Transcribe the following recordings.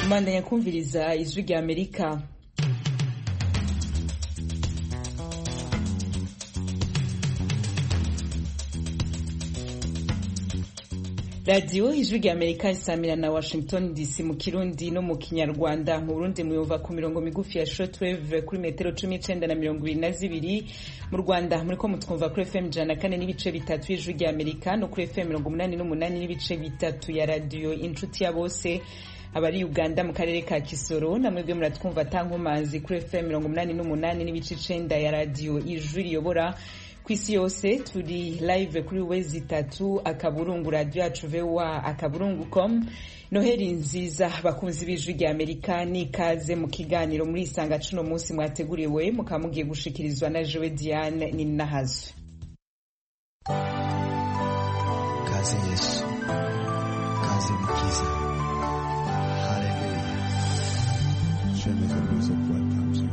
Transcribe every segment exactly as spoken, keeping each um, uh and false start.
Mandanya kumviriza ijwi rya Amerika. Radio ijwi rya Amerika isamira na Washington D C mu Kirundi no mu Kinyarwanda. Mu Burundi muyumva ku mirongo migufi ya shortwave kuri metero cumi n'icenda na mirongo ibiri na zibiri. Mu Rwanda muriko mutwumva kuri F M ijana na kane n'ibice bitatu y'ijwi rya Amerika no kuri F M mirongo umunani n'umunani n'ibice bitatu ya radio Inshuti ya Bose. Abari Uganda mu karere ka Kisoro namwe bwe muratwumva tankomazi kuri F M mirongo umunani n'umunani n'ibice icenda ya radio Ijwi riyobora kwisi yose. Turi live kuri wezi tatu akaburungu radio yacu V O A akaburungu com. Noheli nziza bakunzi b'ijwi rya Amerika, ni kaze mu kiganiro muri isanga cuno munsi mwateguriwe mukamugiye gushikirizwa na Joe Diane ni nahazo. Kaze Yesu, kaze Mukiza. Je me repose au point comme ça.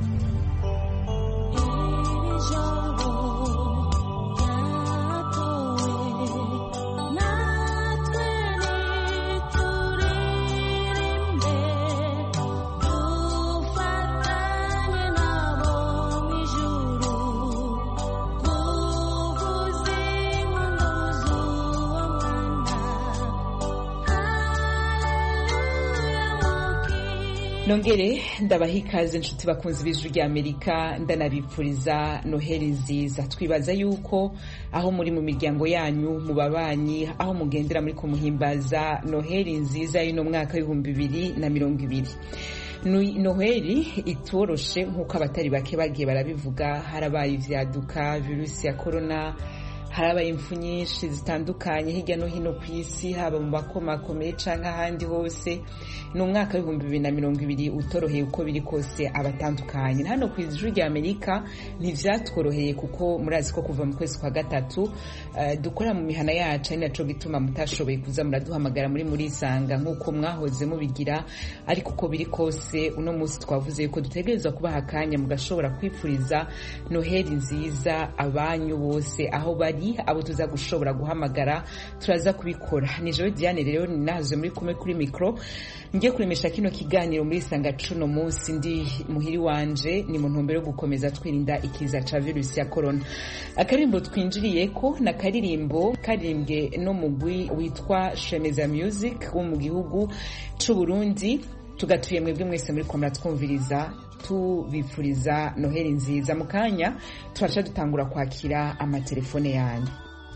Nongere ndabaha ikaze inshuti bakunzi b'ijwi rya Amerika, ndanabipfuriza Noheli nziza. Twibaza yuko aho muri mu miryango yanyu, mu babanyi, aho mugendera muri ko muhimbaza Noheli nziza y'ino mwaka w'ibihumbi bibiri na mirongo ibiri. Noheli itoroshe nk'uko abatari bake bagiye barabivuga. Harabaye ivyaduka virusi ya corona, harabaye impfu nyinshi zitandukanye hirya no hino ku isi, haba mu bakomakomeye canke ahandi hose. Ni umwaka w'ibihumbi bibiri na mirongo ibiri utoroheye uko biri kose abatandukanye. Hano ku ijwi rya Amerika ntivyatworoheye kuko murazi ko kuva mu kwezi kwa gatatu uh, dukora mu mihana yacu, ari naco gituma mutashoboye kuza muraduhamagara muri muri isanga nk'uko mwahoze mubigira. Ariko uko biri kose uno munsi twavuze yuko dutegerezwa kubaha akanya mugashobora kwifuriza Noheli nziza abanyu bose aho bari, abo tuza gushobora guhamagara turaza kubikora. Ni Joe Diane rero ni nazo muri kumwe kuri micro ngiye kuremesha kino kiganiro muri isanga cuno munsi. Ndi muhiri wanje ni mu ntumbero yo gukomeza twirinda ikiza ca virusi ya corona. Akarimbo twinjiriyeko na karirimbo karirimbwe no mugwi witwa Shemeza Music wo mu gihugu c'u Burundi. Tugatuye mwebwe mwese muri ko muratwumviriza, tubipfuriza Noheli nziza. Mu kanya turaca dutangura kwakira amatelefone yanyu.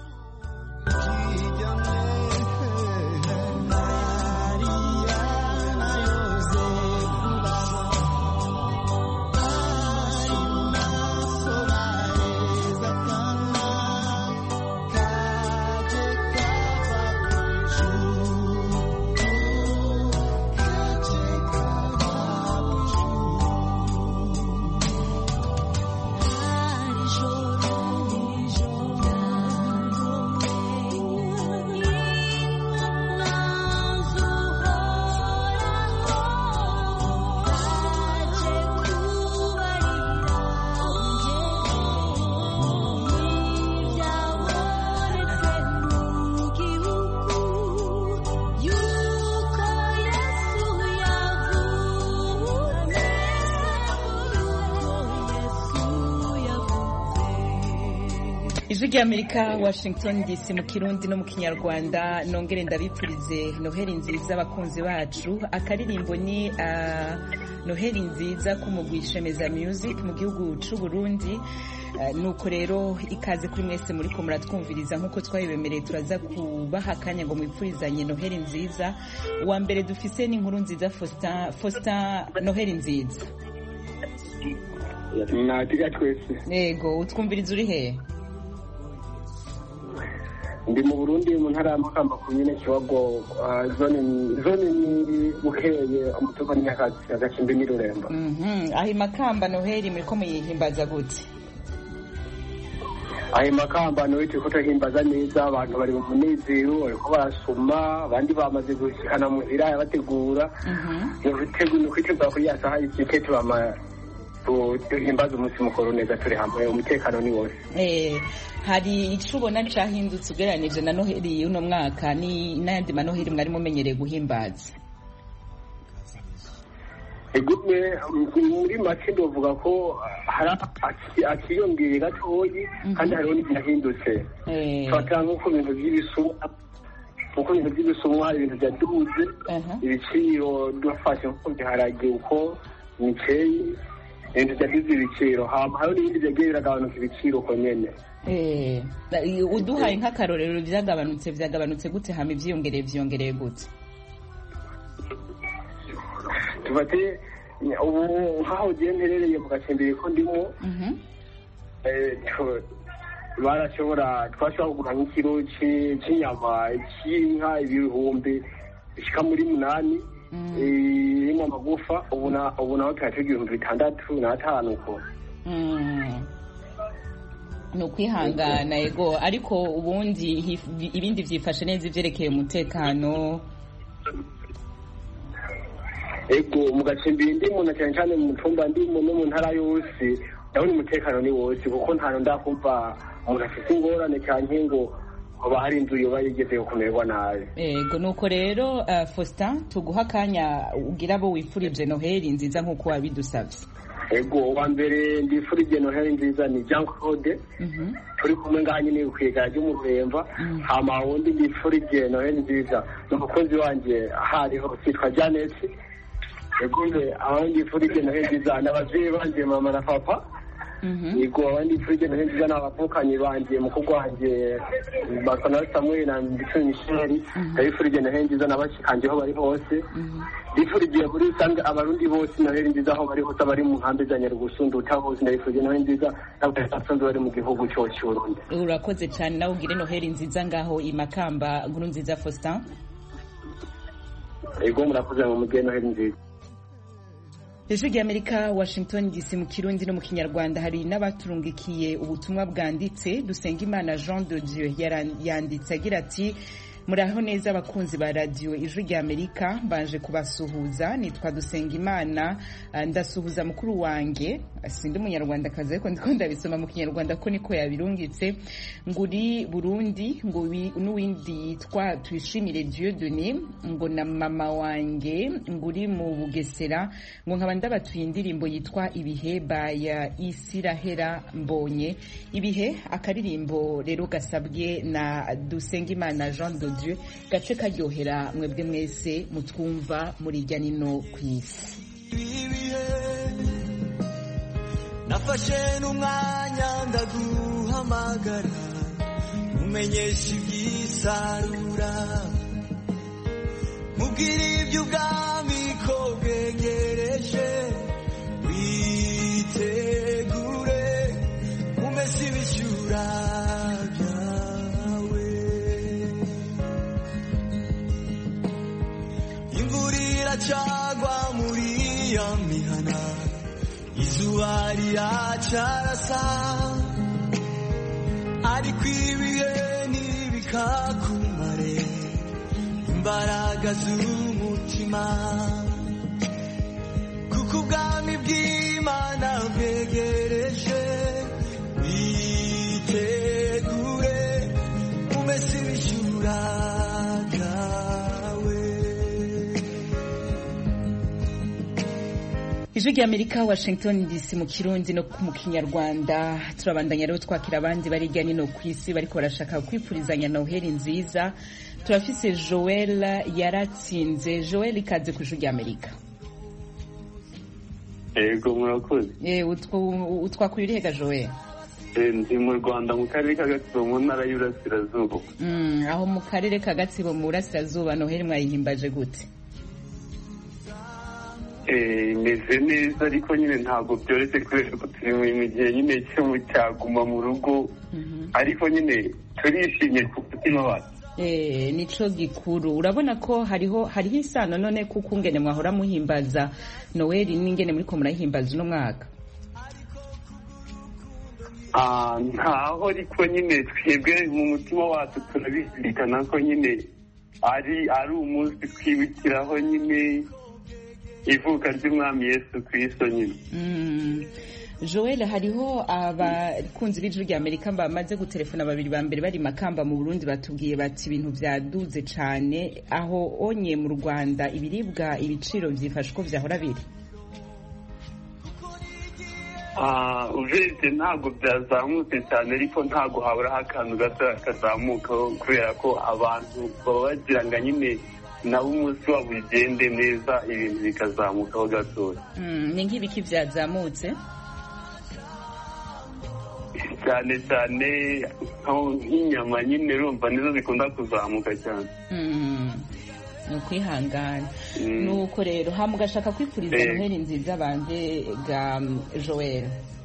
Ijwi rya Amerika, Washington D C mu Kirundi no mu Kinyarwanda. Nongere ndabipfurize Noheli nziza abakunzi bacu. Akaririmbo ni uh, Noheli nziza kumugwi Shemeza Music mu gihugu c'u Burundi. Uh, nuko rero ikaze kuri mwese muri ko muratwumviriza nkuko twabibemereye. Turaza kubaha akanya ngo mwipfurizanye Noheli nziza. Uwa mbere dufise ni inkuru nziza Faustin. Faustin, Noheli nziza. Natiga twese. Yego, utwumviriza uri he? Ndi mu Burundi mu ntara y'Amakamba kumine Kiwago, zone zone ni Bukeye umutugo ni Nyakatsi agacimbe ni Rurembo. Mhm. Ahi Makamba Noheli muri ko muyihimbaza gute? Ahi Makamba no iti ko tuhimbaza neza, abantu bari mu munezero ariko barasoma, abandi bamaze gushikana mu ira bategura. Mhm. Yo bitegura kwitegura kuri ya saha y'ikete bama tuhimbaza umunsi mukuru neza turi hamwe, umutekano ni wose. Eh hari icubona cahindutse ugereranije na Noheli uno mwaka ni n'ayandi manoheli mwari mumenyereye guhimbaza? egume muri make ndovuga ko hari akiyongeye gatoyi kandi hariho n'ibyahindutse fata nk'uko ibintu by'ibisumwa nk'uko ibintu by'ibisumwa hari ibintu byaduze ibiciro dufashe nk'uko biharage uko imiceri ibintu byaduze ibiciro hariho n'ibindi byagiye biragabanuka ibiciro uko nyene uduhaye nk'akarorero byagabanutse byagabanutse gute hama ivyiyongereye vyiyongereye gute tufate ubu nk'aho ugiye mperereye mu gacimbiri ko ndimo barashobora twashobora kugura nk'ikiro cy'inyama cy'inka ibihumbi bishika muri munani irimo amagufa ubu naho tuhatega ibihumbi bitandatu n'atanu uko ni ukwihangana yego ariko ubundi ibindi byifashe neza ivyerekeye umutekano ego mu gacimbiri ndimo na cyane cyane mu tumba ndimo no mu ntara yose ndabona umutekano ni wose kuko nta ndakumva umuntu afite ingorane cyane ngo haba hari inzu yoba yigeze kumererwa nabi ego nuko rero uh, Faustin tuguha akanya ugira abo wifurije Noheli nziza nk'uko wabidusabye ego wa mbere ndifurije Noheli nziza ni Jean Claude turi kumwe ngaha nyine kwiga ry'umuremva hama wundi ndifurije Noheli nziza n'umukozi wanje hariho cyitwa Janet egume abandi furije Noheli nziza n'abavyeyi banje mama na papa yego abandi furije Noheli nziza n'abavukanyi banje mukuru wanje Bakana Samuel na Michel ndifurije Noheli nziza n'abashikanje aho bari hose ndifurije muri rusange abarundi bose Noheli nziza aho bari hose bari mu nkambi za Nyarugusundu utahoze ndifurije Noheli nziza n'abasanzwe bari mu gihugu cyose cy'Uburundi urakoze cyane nawe ugire Noheli nziza ngaho i Makamba nkuru nziza Faustin yego murakoze mu mugeni Noheli nziza Ijwi ry'Amerika Washington D C mu Kirundi no mu Kinyarwanda hari n'abaturungikiye ubutumwa bwanditse Dusengimana Jean de Dieu yanditse agira ati muraho neza abakunzi ba radio Ijwi ry'Amerika mbanje kubasuhuza nitwa Dusengimana ndasuhuza mukuru wanjye sindi umunyarwanda kaze ariko ndiko ndabisoma mu Kinyarwanda ko niko yabirungitse nguri Burundi ngo n'uwindi yitwa Tuyishimire Dieu Denis ngo na mama wanjye nguri mu Bugesera ngo nkaba ndabatuye indirimbo yitwa Ibihe baya Isirahera Mbonye Ibihe akaririmbo rero gasabwe na Dusengimana Jean de Dieu gace karyohera mwebwe mwese mutwumva muri irya nino kw'isi nafashe n'umwanya ndaguhamagara umenyesha iby'isarura mubwira iby'ubwami ko bwegereje witegure umese ibishyura byawe imvura iracagwa muri ya mihana izuba riracarasa ariko ibihe ntibikakumare imbaraga z'umutima kuko ubwami bw'Imana bwegereje witegure umese ibishyura byawe. Ijwi ry'Amerika Washington D C mu Kirundi no mu Kinyarwanda turabandanya rero twakira abandi bari hirya no kw'isi bariko barashaka kwifurizanya Noheli nziza. Turafise Joel yaratsinze. Joel ikaze ku Ijwi ry'Amerika. Ego murakoze. Eh utwakuye urihega Joel? Eh ndi mu Rwanda mu karere ka Gatsibo mu ntara y'Uburasirazuba. Mm aho mu karere ka Gatsibo mu Burasirazuba Noheli mwayihimbaje gute? imeze neza ariko nyine ntabwo byoroshye kubera ko turi mu gihe nyine cyo mu cyaguma mu rugo ariko nyine turishimye ku mutima wacu nico gikuru. Urabona ko hariho hariho isano none kuko ungene mwahora muhimbaza Noheli n'ingene muri ko murahimbaza uno mwaka ntaho ariko nyine twebwe mu mutima wacu turabizirikana ko nyine ari ari umunsi twibukiraho nyine ivuka ry'umwami Yesu Kristo nyine. Joel hariho abakunzi b'Ijwi ry'Amerika bamaze gutelefona babiri ba mbere bari Makamba mu Burundi batubwiye bati ibintu byaduze cyane aho onye mu Rwanda ibiribwa ibiciro byifashe ko vyahora biri. urebye ntabwo byazamutse cyane ariko ntabwo haburaho akantu gato kazamukaho kubera ko abantu baba bagira ngo nyine nabo umunsi wabo ugende neza ibintu bikazamukaho gatoya. Ni nk'ibiki byazamutse cyane cyane nk'inyama nyine urumva nizo zikunda kuzamuka cyane. ni ukwihangana nuko rero ha mugashaka kwifuriza noheli nziza banje ga Joel.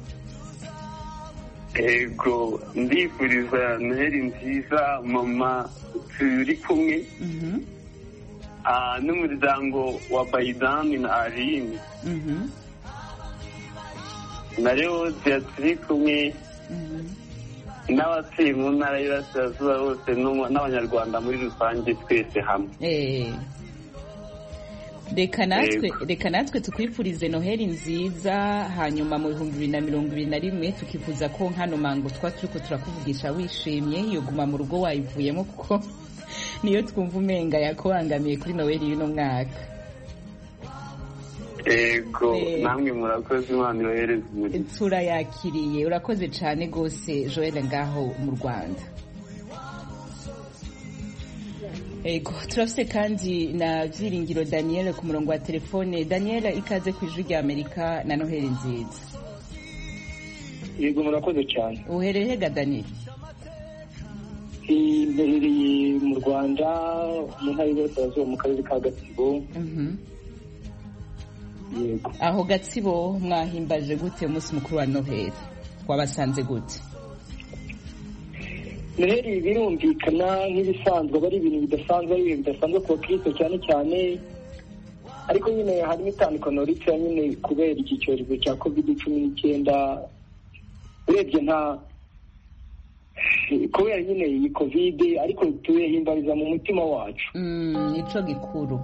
Ego ndifuriza noheli nziza mama turi kumwe n'umuryango wa Baidani na Aline na rero turi kumwe n'abatuye mu ntara y'Iburasirazuba bose n'abanyarwanda muri rusange twese hamwe. reka natwe reka natwe tukwifurize noheli nziza hanyuma mu bihumbi bibiri na mirongo ibiri na rimwe tukifuza ko nkano mango twa turiko turakuvugisha wishimye iyo guma mu rugo wayivuyemo kuko niyo twumva umenga yakubangamiye kuri noheli y'uno mwaka. Ego namwe murakoze Imana ibahereze umugisha. Turayakiriye urakoze cyane gose Joel ngaho mu Rwanda. Ego turafise kandi na Vyiringiro Daniel ku murongo wa telefone. Daniel ikaze ku ijwi rya Amerika na noheli nziza. Yego murakoze cyane. Uhereye ga Daniel? Imbereye mu Rwanda mu ntara y'Iburasirazuba mu karere ka Gatsibo. Mhm. Aho Gatsibo mwahimbaje gute umunsi mukuru wa Noheli wabasanze gute? Noheli birumvikana nk'ibisanzwe bari ibintu bidasanzwe ari ibintu bidasanzwe ku bakristo cyane cyane ariko nyine harimo itandukano rito nyine kubera iki cyorezo cya covid cumi n'icyenda urebye nta kubera nyine iyi covid ariko tuyehimbariza mu mutima wacu. Mm, nico gikuru.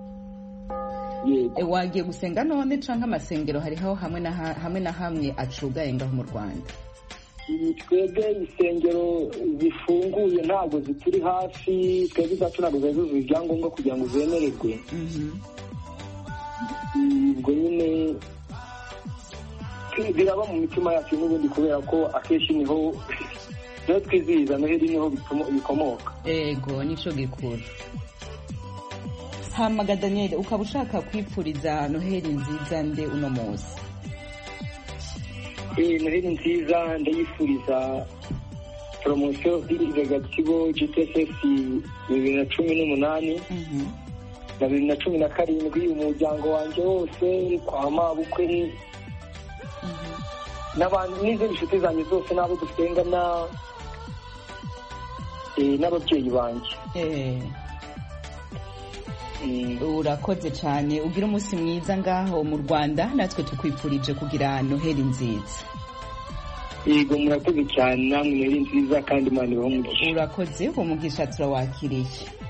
E wagiye gusenga none canke amasengero hariho hamwe na hamwe na hamwe acugaye ngaho mu Rwanda? Twebwe isengero zifunguye ntabwo zituri hafi twebwe zacu ntabwo zuzuye ibyangombwa kugira ngo zemererwe. Ubwo nyine biraba mu mitima yacu n'ubundi kubera ko akenshi niho niho twizihiza noheli niho bikomoka. Ego nico gikuru. Hamaga Daniel ukaba ushaka kwipfuriza noheli nziza nde uno munsi? Eh noheli nziza ndayifuriza promotion iri Gatsibo G T S S bibiri na cumi n'umunani na bibiri na cumi na karindwi umuryango wanjye wose kwa mabukwe n'abantu n'izindi nshuti zanjye zose n'abo dusengana n'ababyeyi banjye. Eh urakoze cyane ugira umunsi mwiza ngaho mu Rwanda natwe tukwifurije kugira noheli nziza. Yego murakoze cyane namwe noheli nziza kandi Imana ibahe umugisha. Urakoze umugisha turawakiriye.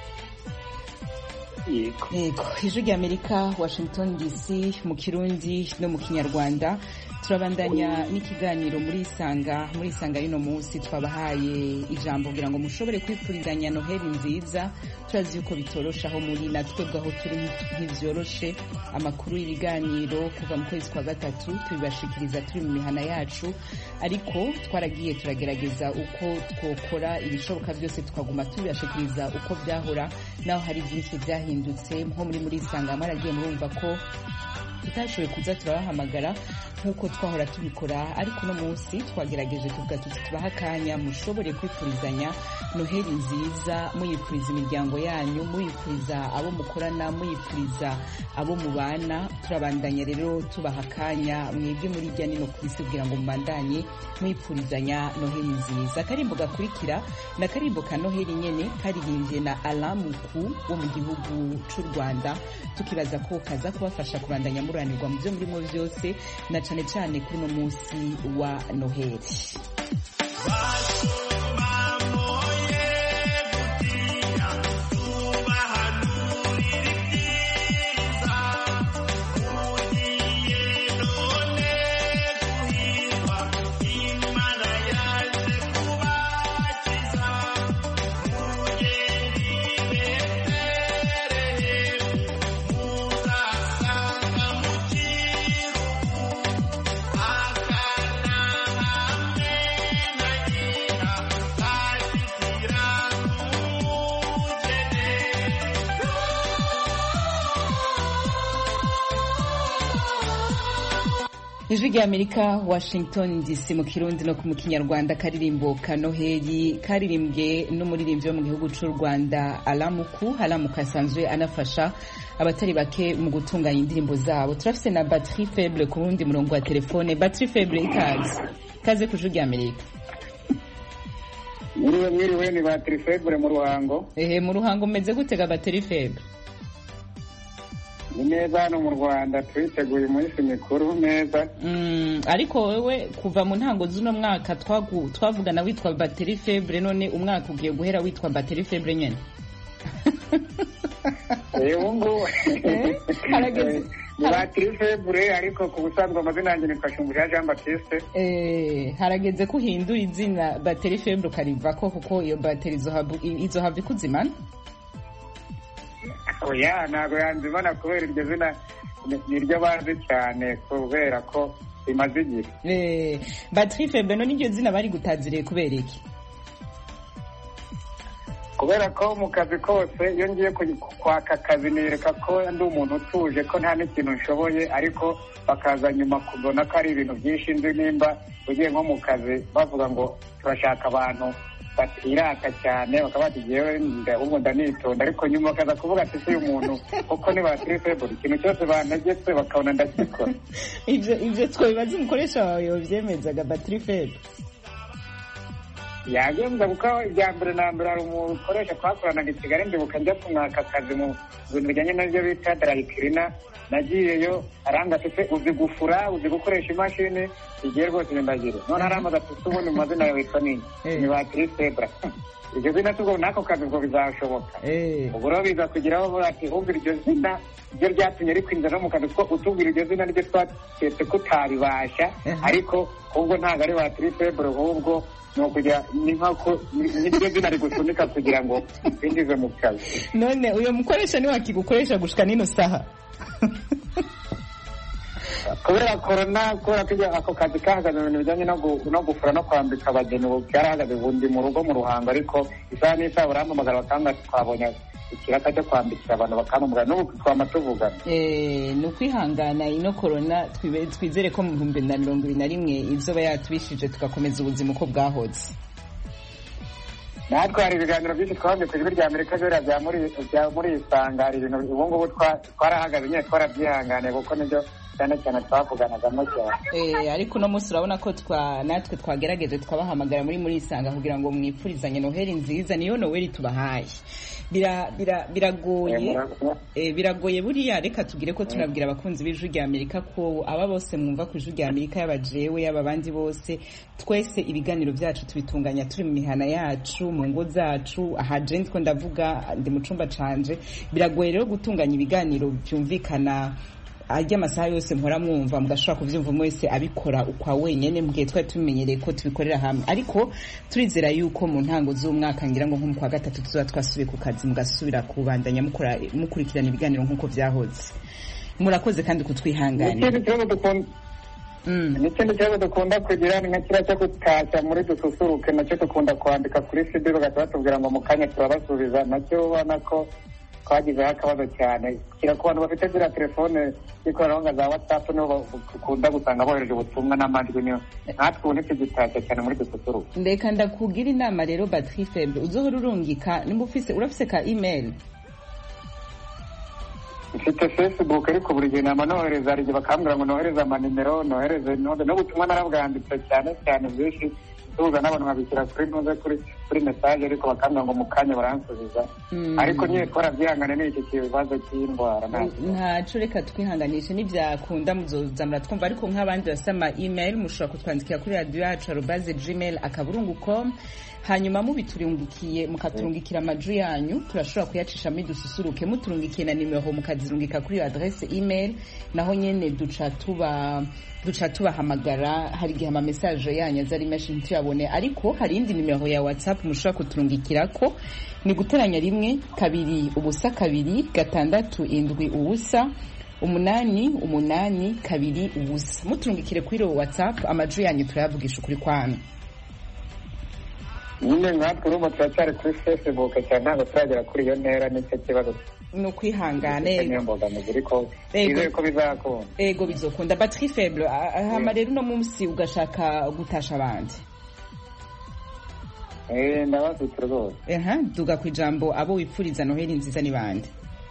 Yego yego ijwi rya Amerika Washington D C mu Kirundi no mu Kinyarwanda turabandanya n'ikiganiro muri Isanga muri Isanga y'uno munsi twabahaye ijambo kugira ngo mushobore kwifurizanya noheli nziza. Turazi yuko bitorosha aho muri natwe bwaho turi nk'ivyoroshe amakuru y'ibiganiro kuva mu kwezi kwa gatatu tubibashikiriza turi mu mihana yacu ariko twaragiye turagerageza uko twokora ibishoboka byose tukaguma tubibashikiriza uko byahora naho hari byinshi byahindutse nko muri muri Isanga mwaragiye murumva ko tutashoboye kuza turabahamagara nk'uko twahora tubikora ariko no munsi twagerageje tuvuga tuti tubaha akanya mushobore kwifurizanya noheli nziza muyifuriza imiryango yanyu muyifuriza abo mukorana muyifuriza abo mubana. Turabandanya rero tubaha akanya mwebwe muri irya nino kwisi kugira ngo mubandanye mwifurizanya noheli nziza. Akarimbo gakurikira na karimbo ka noheli nyene karirimbye na Alamuku wo mu gihugu c'u Rwanda tukibaza ko kaza kubafasha kubandanya muranirwa mu byo murimo byose na cyane cyane kuri no munsi wa noheli. Aka ijwi rya Amerika Washington D C mu kirundi no mu kinyarwanda karirimbo kanoheri karirimbwe n'umuririmbyi wo mu gihugu cy'u Rwanda Alamuku Alamuku asanzwe anafasha abatari bake mu gutunganya indirimbo zabo. Turafise na Batterie Faible ku rundi murongo wa telefone. Batterie Faible ikaze kaze ku ijwi rya Amerika. Mwiriwe mwiriwe ni Batterie Faible mu Ruhango. Ehe mu Ruhango meze gutega Batterie Faible? Ni neza no mu Rwanda twiteguye umunsi mikuru neza. Mm, ariko wewe kuva mu ntango z'uno mwaka twagu twavugana witwa Batterie Faible none umwaka ugiye guhera witwa Batterie Faible nyene. Eh ungu. Harageze Batterie Faible ariko ku busanzwe amazina yanjye ni Kashumbuja Jean Baptiste. Eh harageze ko uhindura izina Batterie Faible karivako kuko iyo batterie izohabu izohava ikuzimana. Oya ntabwo yanzimana kubera iryo zina niryo bazi cyane kubera ko bimaze igihe. Eh Batterie Faible none iryo zina bari gutaziriye kubera iki? Kubera ko mu kazi kose iyo ngiye kwaka akazi nereka ko ndi umuntu utuje ko nta n'ikintu nshoboye ariko bakaza nyuma kubona ko ari ibintu byinshi nzi nimba ugiye nko mu kazi bavuga ngo turashaka abantu batirata cyane bakaba batigiyewe ndahubwo ndanitonda ariko nyuma bakaza kuvuga ati si umuntu kuko ni Batterie Faible ikintu cyose bantegetse bakabona ndakikora. Ibyo ibyo twibaza umukoresha wawe yovyemezaga Batterie Faible yagenza kuko ibya mbere na mbere hari umukoresha twakoranaga i Kigali ndibuka njya kumwaka akazi mu bintu bijyanye n'ibyo bita dry cleaner nagiyeyo aranga ati uzi gufura uzi gukoresha imashini igiye rwose ndagire none aramaze ati ubundi mu mazina yawe witwa nini ni Batterie Faible iryo zina tubwo nako kazi ubwo bizashoboka ubwo rero biza kugeraho avuga ati humvira iryo zina ryo ryatumye rikwinjira no mu kazi kuko utubwira iryo zina niryo twatetse ko utaribasha ariko ahubwo ntabwo ari Batterie Faible ahubwo no kujya ni nkako niryo zina rigusunika kugira ngo binjize mu kazi. None uyo mukoresha ni wakigukoresha gushika nino saha kubera corona kubera ko ako kazi kahagaze ibintu bijyanye no gufura no kwambika abageni ubu byarahagaze ubundi mu rugo mu Ruhango ariko isaha n'isaha barampamagara bakanga twabonye ikiraka cyo kwambikira abantu bakampamagara n'ubu twama tuvugana. Eh ni ukwihangana ino corona twizere ko mu bihumbi na mirongo ibiri na rimwe izoba yatubishije tugakomeza ubuzima uko bwahoze. Natwe hari ibiganiro byinshi twabonye ku ijwi rya Amerika bera bya muri bya muri isanga hari ibintu ubu ngubu twarahagaze nyine twarabyihanganiye kuko nibyo cyane cyane twavuganagamo cyane. Eh ariko no munsi urabona ko twa natwe twagerageje twabahamagara muri muri isanga kugira ngo mwipfurizanye Noheli nziza niyo Noheli tubahaye. Bira bira biragoye eh biragoye buriya reka tugire ko tunabwira abakunzi b'ijwi rya Amerika ko aba bose mwumva ku ijwi rya Amerika yabajewe y'ababandi bose twese ibiganiro byacu tubitunganya turi mu mihana yacu mu ngo zacu aha je ndiko ndavuga ndi mu cumba canje biragoye rero gutunganya ibiganiro byumvikana ajya amasaha yose mpora mwumva mugashobora kuvyumva mwese abikora ukwa wenyene mugihe twari tumenyereye ko tubikorera hamwe ariko turizera yuko mu ntango z'umwaka ngira ngo nko mu kwa gatatu tuzoba twasubiye ku kazi mugasubira kubandanya mukora mukurikirana ibiganiro nk'uko vyahoze. Murakoze kandi kutwihanganira. N'ikindi kibazo dukunda kugira ni nka kiriya cyo gutashya muri dususuruke nacyo dukunda kwandika kuri C D bagahita batubwira ngo mu kanya turabasubiza nacyo ubona ko twagizeho akabazo cyane kira ku bantu bafite ziriya telefone z'ikoranabuhanga za WhatsApp niho bakunda gusanga bohereje ubutumwa n'amajwi niyo natwe ubu ntitugitashya cyane muri dususuruke. Ndeka ndakugira inama rero Batterie Faible uzohora urungika nimba ufise urafise ka email mfite Facebook ariko buri gihe nama nohereza hari igihe bakambwira ngo nohereze amanimero nohereze node no butumwa narabwanditse cyane cyane byinshi tuza n'abantu babishyira kuri ntuze kuri kuri message ariko bakambwira ngo mu kanya baransubiza ariko nyine twarabyihangane n'iki kibazo cy'indwara ntaco reka twihanganishe n'ibyakunda muzoza muratwumva ariko nk'abandi basama email mushobora kutwandikira kuri radio yacu arobase gmail akaburungu com hanyuma mubiturungikiye mukaturungikira amaju yanyu turashobora kuyacisha muri dususuruke muturungikiye na nimero mukazirungika kuri adresse email naho nyene duca tuba duca tubahamagara hari igihe ama message yanyu azari menshi ntiyabone ariko hari indi nimero ya WhatsApp mushobora kuturungikirako ni guteranya rimwe kabiri ubusa kabiri gatandatu indwi ubusa umunani umunani kabiri ubusa muturungikire kuri WhatsApp amaju yanyu turayavugisha ukuri kwanyu. nyine nkatwe urumva turacyari kuri Facebook cyane ntabwo turagera kuri iyo ntera nicyo kibazo ni ukwihangana niyo mbogamizi ariko izere ko bizakunda ego bizokunda batterie faible hama rero uno munsi ugashaka gutasha abandi eh ndabafite rwose aha duga ku ijambo abo wipfuriza noheli nziza ni bande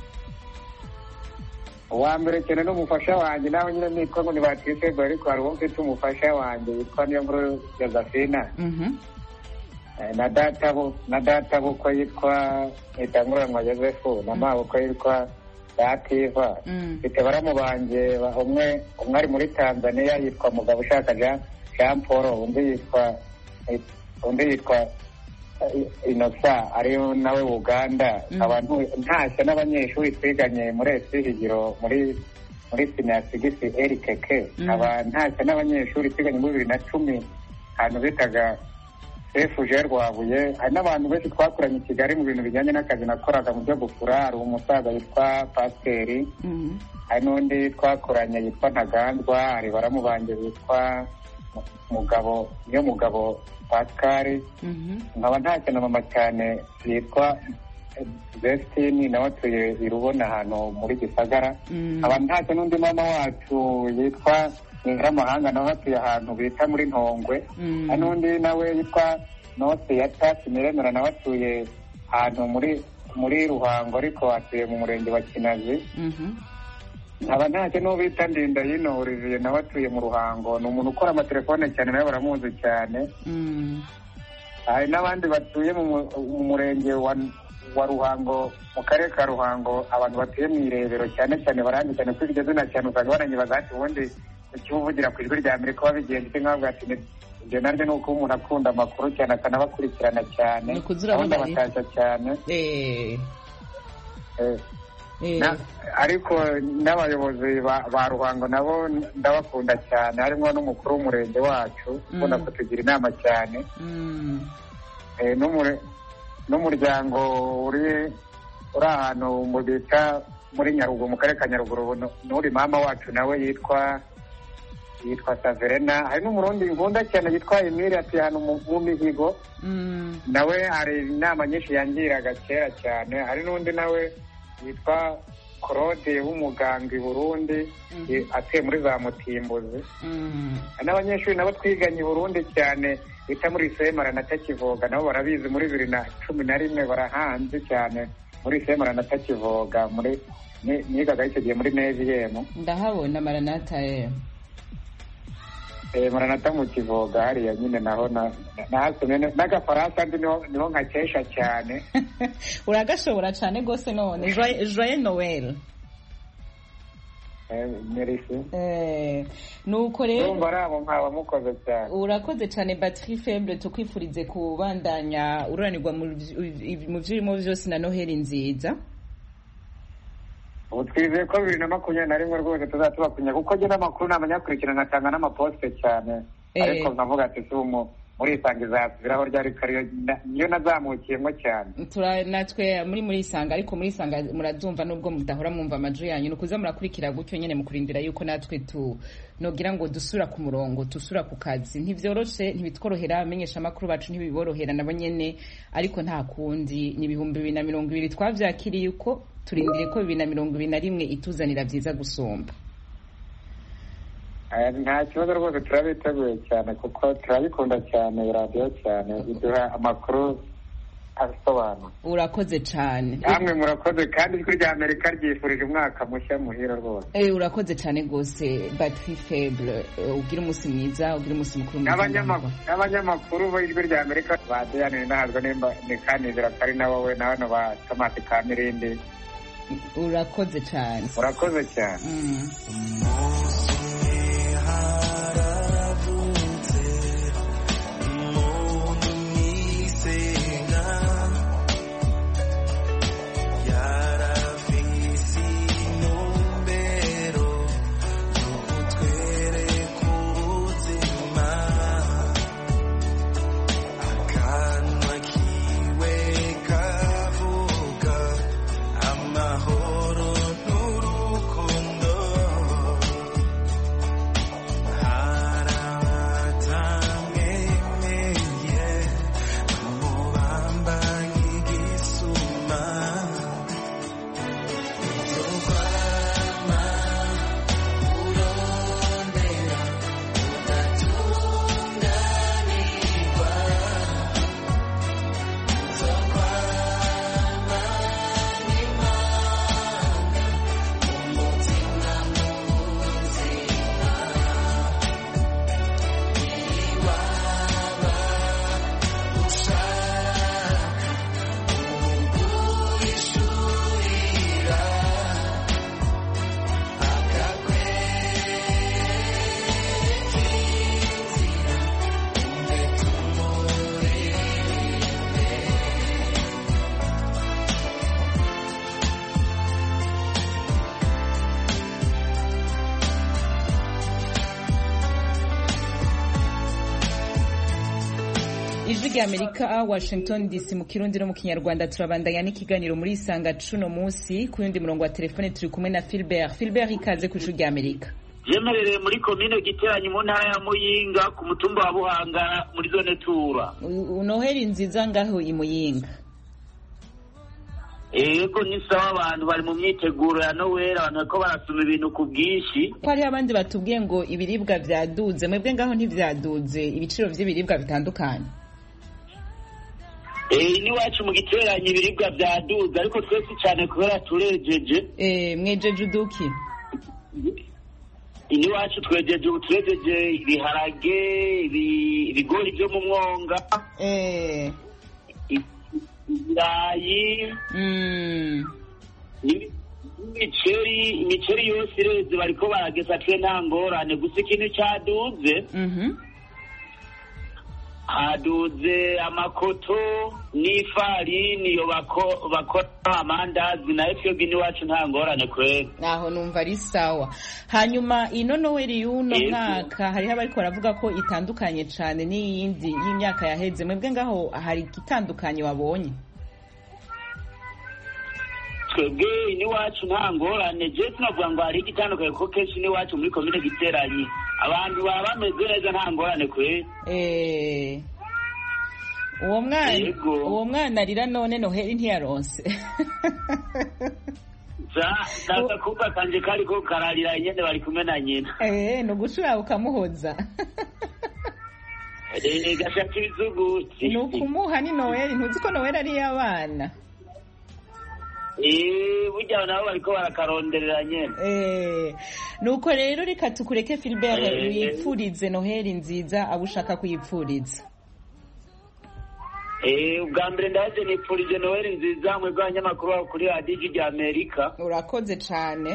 uwa mbere cyane n'umufasha wanjye nawe nyine nitwa ngo ni batterie faible ariko hari uwo mfite umufasha wanjye yitwa Niyonkuru Josephine mhm na data bo na data bo ko yitwa Itanguranwa Joseph na mabo ko yitwa Dativa bite baramu banje umwe umwe ari muri Tanzania yitwa Mugabo ushaka Jean Jean Paul undi yitwa undi yitwa Inosa ari nawe Uganda abantu ntashye n'abanyeshuri twiganye muri Esihigiro muri muri Sinasigisi Erikeke aba ntashye n'abanyeshuri twiganye muri bibiri na cumi hano bitaga Efuje Rwabuye hari n'abantu benshi twakoranye i Kigali mu bintu bijyanye n'akazi nakoraga mu byo gufura hari umusaza witwa Pasiteri hari n'undi twakoranye yitwa Ntagandwa hari baramubanje witwa Mugabo niyo Mugabo Pascal nkaba ntacyo na mama cyane yitwa Destiny nawe atuye i Rubona hano muri Gisagara aba ntacyo n'undi mama wacu yitwa Nyiramahanga nawe atuye ahantu bita muri Ntongwe n'undi nawe yitwa Nose ya Tasi Miremera nawe atuye ahantu muri muri Ruhango ariko atuye mu murenge wa Kinazi nkaba ntacyo n'uwo bita Ndinda yino Olivier nawe atuye mu Ruhango ni umuntu ukora amatelefone cyane nawe baramuzi cyane hari n'abandi batuye mu murenge wa wa Ruhango mu karere ka Ruhango abantu batuye mu Irebero cyane cyane barandi cyane kuri iryo zina cyane usanga baranyibaza ati ubundi ikivugira ku ijwi rya Amerika wabigenza iki nkabwa ati ibyo naryo ni uko umuntu akunda amakuru cyane akanabakurikirana cyane abandi abatashya cyane ariko n'abayobozi ba Ruhango nabo ndabakunda cyane harimo n'umukuru w'umurenge wacu ukunda kutugira inama cyane n'umuryango uri uri ahantu mu bita muri Nyaruguru mu karere ka Nyaruguru n'uri mama wacu nawe yitwa yitwa Saverena hari n'umurundi nkunda cyane yitwa Emile ati hano mu Mihigo nawe hari inama nyinshi yangiraga kera cyane hari n'undi nawe yitwa Claude w'umuganga i Burundi atuye muri za Mutimbuzi n'abanyeshuri nabo twiganye i Burundi cyane bita muri Semara na Takivoga nabo barabizi muri bibiri na cumi na rimwe barahanze cyane muri Semara na Takivoga muri nigaga icyo gihe muri Neviyemo ndahabona Maranatha eh eh Maranatha mu Kivoga hariya nyine naho na nasomye n'agafaransa ndi niho nkakesha cyane uragashobora cyane gose none Joyeux Noël eh merci eh nuko rero urumva rabo nkaba mukoze cyane urakoze cyane batterie faible tukwifurize kubandanya ururanirwa mu vyirimo byose na Noheli nziza ubu twizeye ko bibiri na makumyabiri na rimwe rwose tuzatubakunya kuko njye n'amakuru namanyakurikirana nkatanga n'amaposte cyane ariko nkavuga ati si umu muri Isanga izasubiraho ryari kariyo niyo nazamukiyemo cyane tura natwe muri muri Isanga ariko muri Isanga murazumva nubwo mudahora mwumva amajwi yanyu nukuza murakurikira gutyo nyene mukurindira yuko natwe tu nogira ngo dusura ku murongo dusura ku kazi ntivyoroshe ntibitworohera amenyesha amakuru bacu ntibiborohera nabo nyene ariko nta kundi ni ibihumbi bibiri na mirongo ibiri twavyakiriye uko turindire ko bibiri na mirongo ibiri na rimwe ituzanira vyiza gusumba nta kibazo rwose turabiteguye cyane kuko turabikunda cyane radiyo cyane biduha amakuru asobanura urakoze cyane namwe murakoze kandi ijwi rya Amerika ryifurije umwaka mushya muhira rwose eh urakoze cyane gose batterie faible ugira umunsi mwiza ugira umunsi mukuru n'abanyamakuru b'ijwi rya Amerika badiyane nahazwa nimba nikanizira kari na wowe na hano ba Thomas Kamirindi urakoze cyane urakoze cyane rya Amerika Washington D C mu Kirundi no mu Kinyarwanda turabandanya n'ikiganiro muri Isanga cuno munsi ku yundi murongo wa telefone turi kumwe na Philbert Philbert ikaze ku ijwi rya Amerika. Yemerere muri komine Giteranyi mu ntara ya Muyinga ku mutumba wa Buhanga muri zone Tura. Noheli nziza ngaho i Muyinga. Ego ni sawa abantu bari mu myiteguro ya Noel abantu ko barasuma ibintu ku bwinshi. Ko hari abandi batubwiye ngo ibiribwa vyaduze mwebwe ngaho ntivyaduze ibiciro vy'ibiribwa bitandukanye. Eh ni wacu mu Giteranyi ibiribwa vyaduze ariko twese cyane kubera turejeje. Eh mwejeje uduki. Ini wacu twejeje utwejeje ibiharage ibigori byo mu mwonga. Eh Ndayi mm imiceri imiceri yose ireze bariko barageza twe nta ngorane gusa ikintu cyaduze mhm haduze amakoto n'ifarini yo bako bakora amandazi na efyo gini wacu nta ngorane kwe naho numva ari sawa. Hanyuma ino Noel y'uno mwaka hari abariko baravuga ko itandukanye cyane n'iyindi y'imyaka yaheze mwebwe ngaho hari kitandukanye wabonye. Twebwe ni wacu nta ngorane je tunavuga ngo hari igitandukanye ko kenshi ni wacu muri komine Giteranyi abantu baba bameze neza nta ngorane kwe. Eh uwo mwana uwo mwana rira none Noheli ntiyaronse. Za sasa kuba kanje kari ko kararira nyene bari kumwe na nyina. Eh no gushura ukamuhoza. Eh gashaka ibizuguti. No kumuha ni Noheli ntuzi ko Noheli ari y'abana. Eh burya nabo bariko barakaronderera nyene. Eh nuko rero reka tukureke Philbert uyipfurize Noheli nziza abushaka kuyipfuriza. Eh ubwa mbere ndaje nipfurije Noheli nziza mwe bw'abanyamakuru kuri Radio rya Amerika. Urakoze cyane.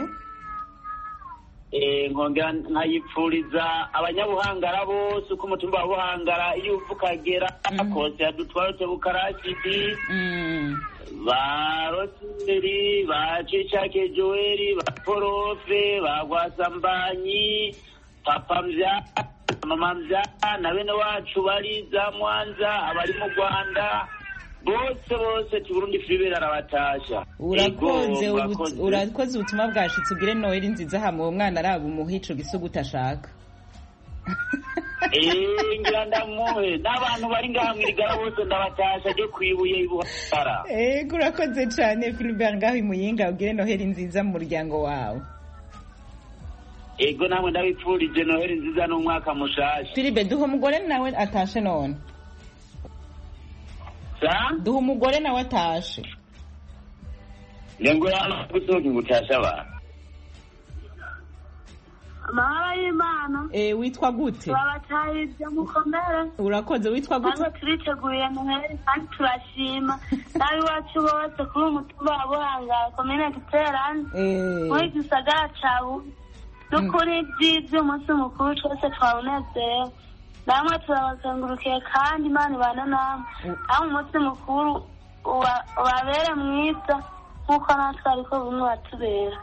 Eh nkongera nkayipfuriza abanyabuhangara bose uko umutumba wa Buhangara iyo uvukagera akose yadutwarutse bukarashidi. Mm. Ba Rosinderi, ba Cicake Joeli, ba Porofe, ba Gwasambanyi, Papa Mvya, Mama Mvya, na bene wacu bari za Mwanza, abari mu Rwanda, bose bose Burundi Philbert arabatasha. Urakoze urakoze ubutumwa bwashitse ugire Noheli nziza hamwe umwana araba umuhico gisugu utashaka. Eh ngira ndamuhe n'abantu bari ngaha mwirigara bose ndabatasha je kwibuye ibuhara. Eh urakoze cyane Philbert ngaho imuyinga ugire Noheli nziza mu muryango wawe. Ego namwe ndabipfurije Noheli nziza n'umwaka mushasha. Philbert duho umugore nawe atashe none. Sa? Duho umugore nawe atashe. Lengo yana gusohoka ngutasha ba. Amahara y'Imana. Eh witwa gute? Twabatahije mukomere. Urakoze witwa gute? Ntabwo turiteguye Noheli kandi turashima. Nabi wacu bose kuri umutumba wa Buhanga komine Giteranyi. Eh. Muri gisagara cawo. Nukuri byiza umunsi mukuru twese twawunezerewe. Namwe turabazengurukiye kandi Imana ibana namwe. Aho umunsi mukuru ubabere mwiza nkuko natwe ariko bumwe watubera.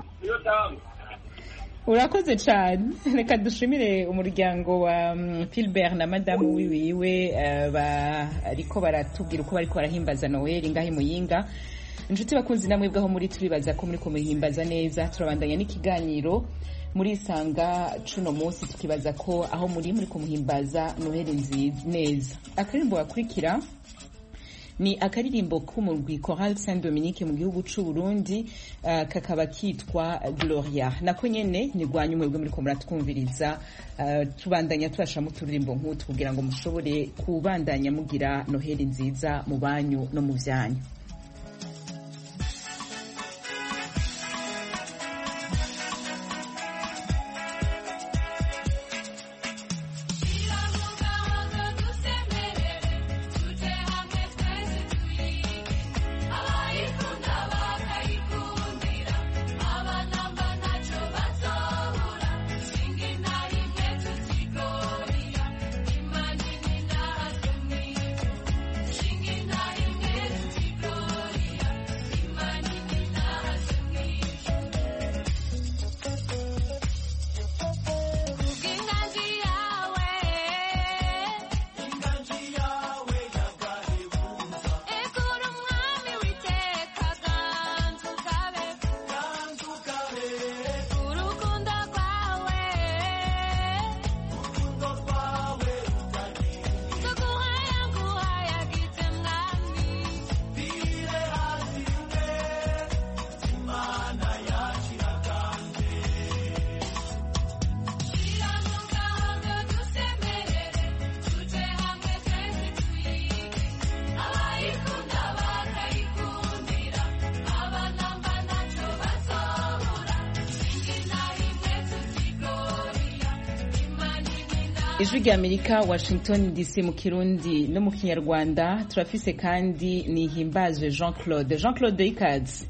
Urakoze cyane. Reka dushimire umuryango wa Philbert na madamu wiwiwe ariko baratubwira uko bariko barahimbaza Noel ngaho imuyinga. Inshuti bakunzi namwe bwaho muri turibaza ko muri ko muhimbaza neza. Turabandanya n'ikiganiro muri Isanga cuno munsi tukibaza ko aho muri muri ko muhimbaza Noel nziza neza. Akarimbo gakurikira ni akaririmbo k'umurwi Chorale Saint Dominique mu gihugu c'u Burundi uh, kakaba kitwa Gloria. Nako nyene ni gwanyu mwebwe muri ko muratwumviriza uh, tubandanya twasha mu turirimbo nk'utu kugira ngo mushobore kubandanya mugira Noheli nziza mu banyu no mu vyanyu. Go ijwi rya Amerika Washington D C mu Kirundi no mu Kinyarwanda. Turafise kandi nihimbazwe Jean Claude. Jean Claude ikaze.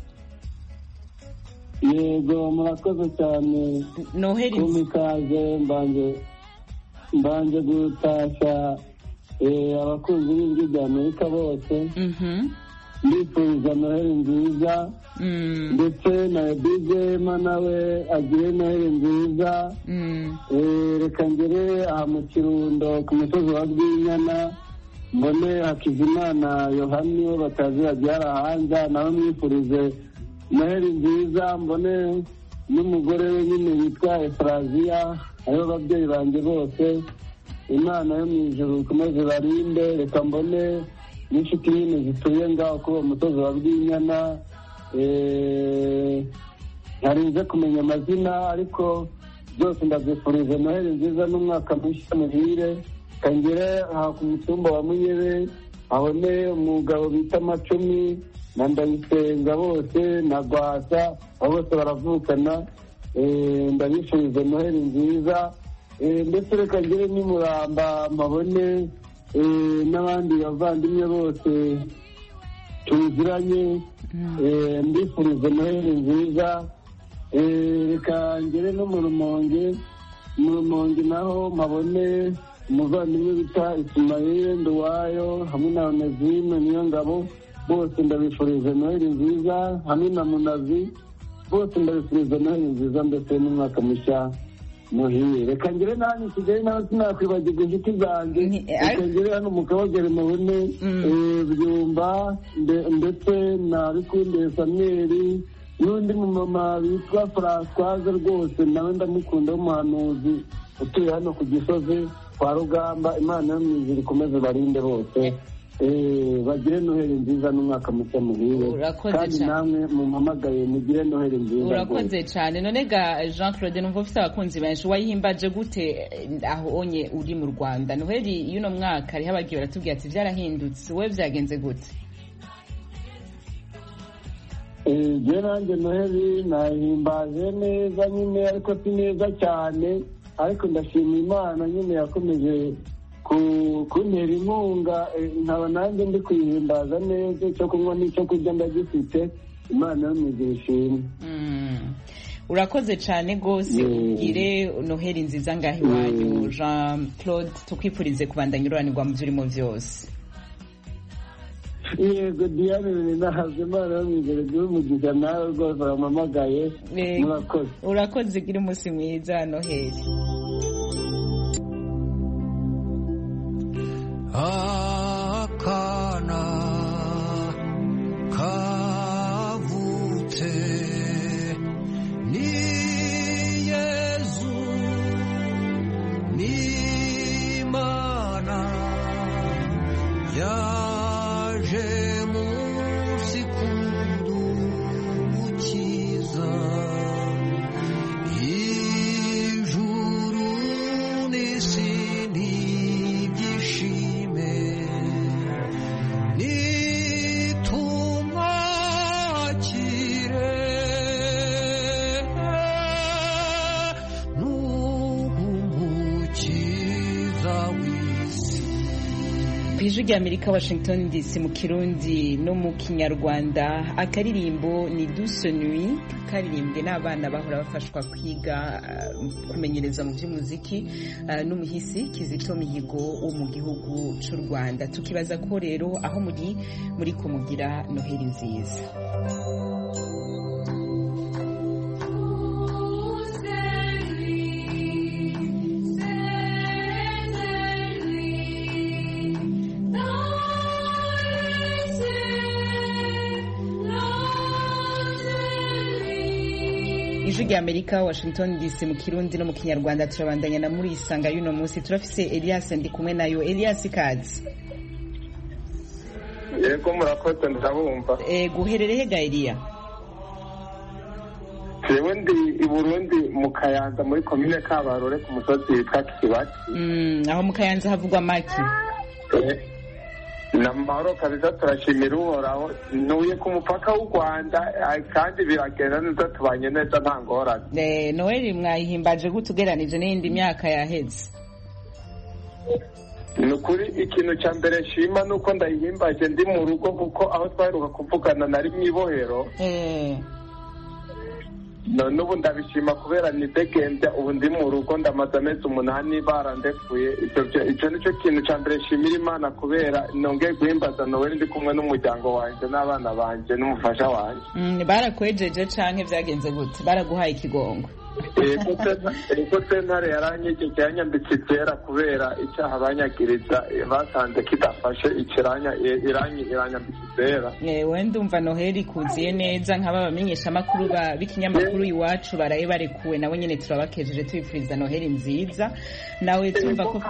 Yego murakoze cyane. Noheli kumikaze mbanje mbanje gutasha eh abakunzi b'ijwi rya Amerika bose. Mhm. Ndifuriza Noheli nziza. Mm. Ndetse na D J nawe agire Noheli nziza. Mm. Eh reka ngere aha mu Kirundo ku musozi wa Rwinyana mbone Hakizimana Yohani we batazira byara hanze nawe mwifurize Noheli nziza. Mbone n'umugore we nyine yitwa Efrazia ayo babyeyi banjye bose Imana yo mu ijuru komeze barinde. Reka mbone n'inshuti nyine zituye ngaho kuri uwo musozi wa Rwinyana. Eh ntarinze kumenya amazina ariko byose ndabyifurije Noheli nziza n'umwaka mushya muhire. Kangere aha ku mutumba wa Munyebe abone umugabo bita Macumi na Ndayisenga bose na Gwasa bose baravukana. Eh ndabifurije Noheli nziza. Eh ndetse reka ngere n'Imuramba mabone eh n'abandi bavandimwe bose tuziranye. Eh ndifurije Noheli nziza. Eh reka ngere no mu Rumonge mu Rumonge naho mabone umuvandimwe bita Ismail Nduwayo hamwe na Onezime niyo ngabo bose ndabifurije Noheli nziza hamwe na Munazi bose ndabifurije Noheli nziza ndetse n'umwaka mushya muhire. Reka ngere nanjye kigali nawe sinakwibagirwa inshuti zanjye. Reka ngere hano mu Kabagari mabone Byumba ndetse na Bikunde Samuel n'undi mumama witwa Françoise rwose nawe ndamukunda w'umuhanuzi utuye hano ku Gisozi kwa Rugamba. Imana yo mu ijuru ikomeze barinde bose. Eh bagire Noheli nziza n'umwaka mushya muhire. Kandi namwe mumpamagaye mugire Noheli nziza. Urakoze cyane. None ga Jean Claude numva ufite abakunzi benshi wayihimbaje gute aho onye uri mu Rwanda? Noheli y'uno mwaka ari habagiye baratubwira ati byarahindutse, we byagenze gute? Eh je nanjye Noheli nahimbaje neza nyine ariko si neza cyane, ariko ndashima Imana nyine yakomeje kuntera inkunga nkaba nanjye ndi kuyihimbaza neza. Icyo kunywa n'icyo kurya ndagifite. Imana yo mu ijuru ishimwe. Urakoze cyane rwose. Ugire Noheli nziza ngaho iwanyu Jean Claude. Tukwifurize kubandanya ururanirwa mu byo urimo byose. Yego Diane nahaze Imana yo mu ijuru igihe umugisha nawe rwose baramamagaye. Murakoze. Urakoze ugire umunsi mwiza Noheli. Akana kavutse ni Yesu ni Imana yaje munsi kudukiza. Ijuru n'isi n'ibyishime nitumwakire n'umukiza w'isi. Ijwi rya Amerika Washington D C mu Kirundi no mu Kinyarwanda. Akaririmbo ni Douce Nuit karirimbwe n'abana bahora bafashwa kwiga kumenyereza mu by'umuziki n'umuhisi Kizito Mihigo wo mu gihugu cy'u Rwanda. Tukibaza ko rero aho muri muri kumugira Noheli nziza. Ijwi rya Amerika Washington D C mu Kirundi no mu Kinyarwanda. Turabandanya na muri isanga y'uno munsi. Turafise Elias ndi kumwe nayo. Elias kazi. Yego murakoze ndabumva. Eh guherereye ga Elia? Jewe ndi i Burundi mu Kayanza muri commune Kabarore ku musozi witwa Kibati. Mm aho mu Kayanza havugwa maki? Eh namahoro kabisa turashimira uhoraho. Nuye ku mupaka w'u Rwanda kandi biragenda neza tubanye neza nta ngorane. Eh Noel mwayihimbaje gutugeranije n'indi myaka yaheze. ni ukuri ikintu cya mbere nshima ni uko ndayihimbaje ndi mu rugo kuko aho twaheruka kuvugana nari mu ibohero none ubu ndabishima kubera nidegembya ubu ndi mu rugo ndamaze amezi umunani barandekuye icyo ni cyo kintu cya mbere nshimira Imana kubera nongeye guhimbaza Noel ndi kumwe n'umuryango wanjye n'abana banjye n'umufasha wanjye. Barakwejeje canke byagenze gute? Baraguhaye ikigongo? Ego sentare yaranyegeje yanyambitse ibyera kubera icyaha banyagiriza basanze kidafashe ikiranya iranyi iranyambitse ibyera. Wenda umva Noheli kuziye neza nk'aba bamenyesha amakuru b'ikinyamakuru iwacu baraye barekuwe nabo nyene turabakejeje tubifuriza Noheli nziza nawe tumva ko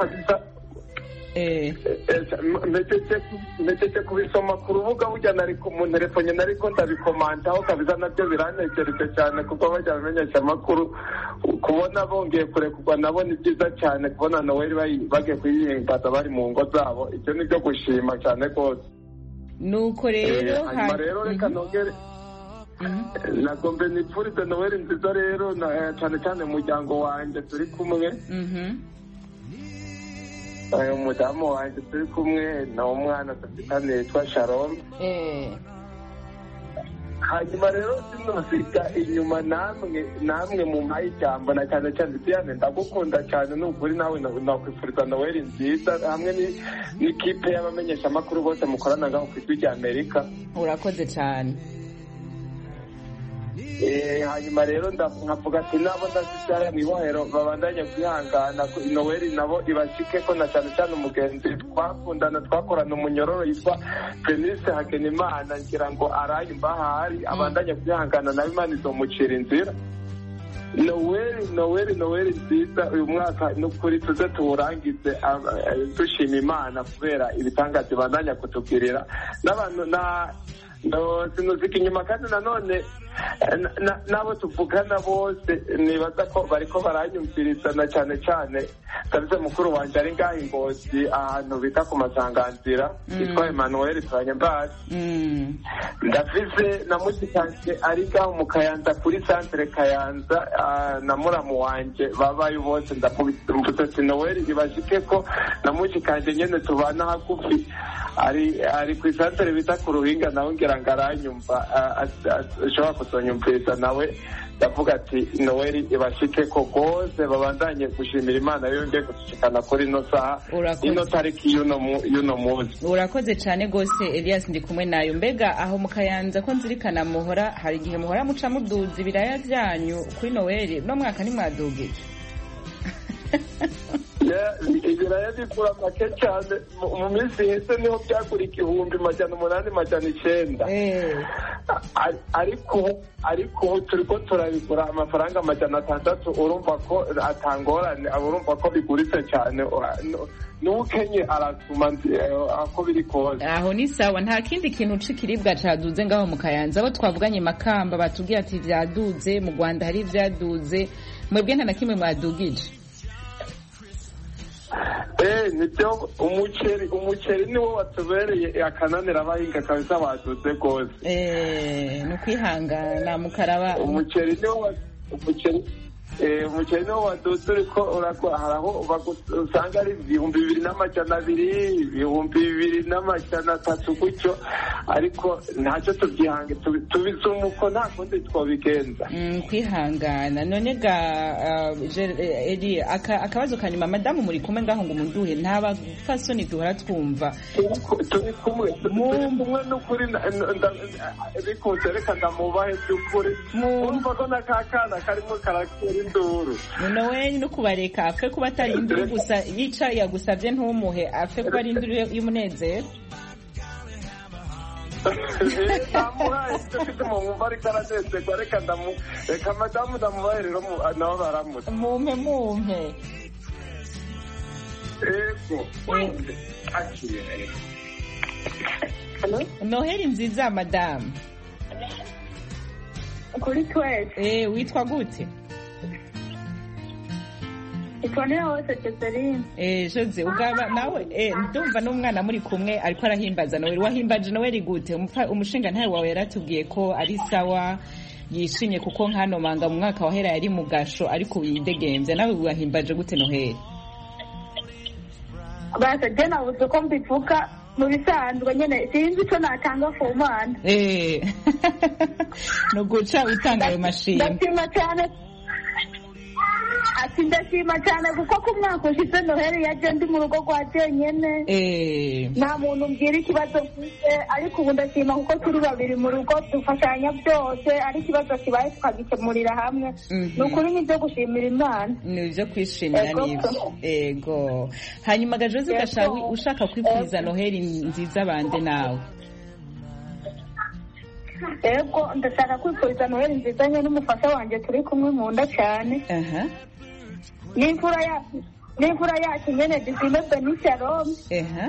metete kubisoma ku rubuga burya nari mu telefone nariko ndabikomantaho kabisa nabyo biranejereje cyane kuko bajya bamenyesha amakuru kubona bongeye kurekurwa nabo ni byiza cyane kubona Noel bagiye kuyihimbaza bari mu ngo zabo icyo ni byo gushima cyane rwose. Nuko rero hanyuma rero reka nongere nagombe nipfurize Noel nziza rero cyane cyane umuryango wanjye turi kumwe umudamu wanjye turi kumwe na umwana dufitanye yitwa Sharon. Hanyuma rero sinosiga inyuma namwe namwe mu mpaye ijambo na cyane cyane Diane ndagukunda cyane n'ukuri nawe nakwifuriza Noel nziza hamwe n'ikipe y'abamenyesha amakuru bose mukorana ngaho ku ijwi rya Amerika. Urakoze cyane. Hanyuma rero nkavuga ati nabo ndashyira mu ibohero babandanye kwihangana Noel nabo ibashike ko na cyane cyane umugenzi twakundana twakorana umunyororo yitwa Felice Hagenimana ngira ngo araye mbahari abandanye kwihangana nawe Imana izomucira inzira. Noel Noel Noel nziza uyu mwaka n'ukuri tuze tuwurangize dushima Imana kubera ibitangaza bandanya kutubwirira n'abantu na no sinuzika inyuma kandi nanone nabo tuvugana bose nibaza ko bariko baranyumvirizana cyane cyane kabisa mukuru wanje ari ngaho Ingozi ahantu bita ku masanganzira yitwa Emmanuel Twanyembazi. Ndavize na mutikanje ari ngaho mu Kayanza kuri centre Kayanza na muramu wanje babaye bose ndavuze ati Noel ibashike ko na mutikanje nyene tubana hagufi ari ari ku centre bita ku Ruhinga nawe ngira ngaranyumva ashobora kuzonyumviriza nawe ndavuga ati Noel ibashike ko gose babandanye gushimira Imana yongeye gushikana kuri no saha ino tariki yuno yuno munsi. Urakoze cyane gose Elias ndi kumwe nayo. Mbega aho mu Kayanza ko nzirikana muhora hari igihe muhora muca muduza ibiraya byanyu kuri Noel no mwaka ni mwadugije? ibiraya bikura make cyane mu minsi hese niho byagura igihumbi majana umunani majana icyenda ariko ariko ubu turi ko turabigura amafaranga amajana atandatu urumva ko atangorane urumva ko biguritse cyane n'ukenye arasuma ako biri kose. Aho ni sawa nta kindi kintu c'ikiribwa caduze ngaho mu Kayanza abo twavuganye Makamba batubwiye ati vyaduze mu Rwanda hari vyaduze mwebwe nta na kimwe mwadugije? Eh nibyo umuceri umuceri niwo watubereye akananira abahinga kabisa baduze gose. Eh no kwihangana mukaraba umuceri niwo umuceri eh umuceri niwo waduze uriko urakwa haraho usanga ari ibihumbi bibiri n'amajana abiri ibihumbi bibiri n'amajana atatu gutyo ariko ntacyo tubyihange tubizuma uko nta kundi twobigenza. Kwihangana none ga Eli akabazo kanyuma madamu muri kumwe ngaho ngo munduhe ntaba fasoni duhora twumva turi kumwe kumwe n'ukuri bikunze reka ndamubahe by'ukuri mwumva ko nakakana karimo karakera induru Noel no kubareka afe kuba atari induru gusa yica yagusabye ntumuhe afe kuba ari induru y'umunezero. Namuhaye dufite mu mwumva ariko aranezerwa reka ndamu reka madamu ndamubahe rero nabo baramutse mumpe mumpe ego akire. Noheli nziza madamu kuri twese. Eh witwa gute? Itonera hose Joseline. Eh Jose ugaba nawe eh ndumva n'umwana muri kumwe ariko arahimbaza Noel. Wahimbaje Noel gute? Umushinga ntawe wawe yaratubwiye ko ari sawa yishimye kuko nkano manga mu mwaka wahera yari mu gasho ariko yidegemvye nawe wahimbaje gute Noel? basa je nabuze ko mbivuga mu bisanzwe nyene sinzi ico natanga ku Mana. Eh no guca utanga ayo mashimwe. Ndashima cyane ati ndashima cyane kuko ku mwaka ushize Noheli yaje ndi mu rugo rwa jenyene nta muntu mbwira ikibazo mfite, ariko ubu ndashima kuko turi babiri mu rugo dufashanya byose, ari ikibazo kibaye tukagikemurira hamwe. Ni ukuri ni byo gushimira Imana, ni ibyo kwishimira n'ibyo. Ego hanyuma Gajozi Gashawi, ushaka kwifuriza Noheli nziza bande nawe? Ego ndashaka kwifuriza Noheli nziza nyine n'umufasha wanjye turi kumwe mu nda cyane. Aha. N'imfura yacu n'imfura yacu nyene Dusime Benicia Rome. Aha.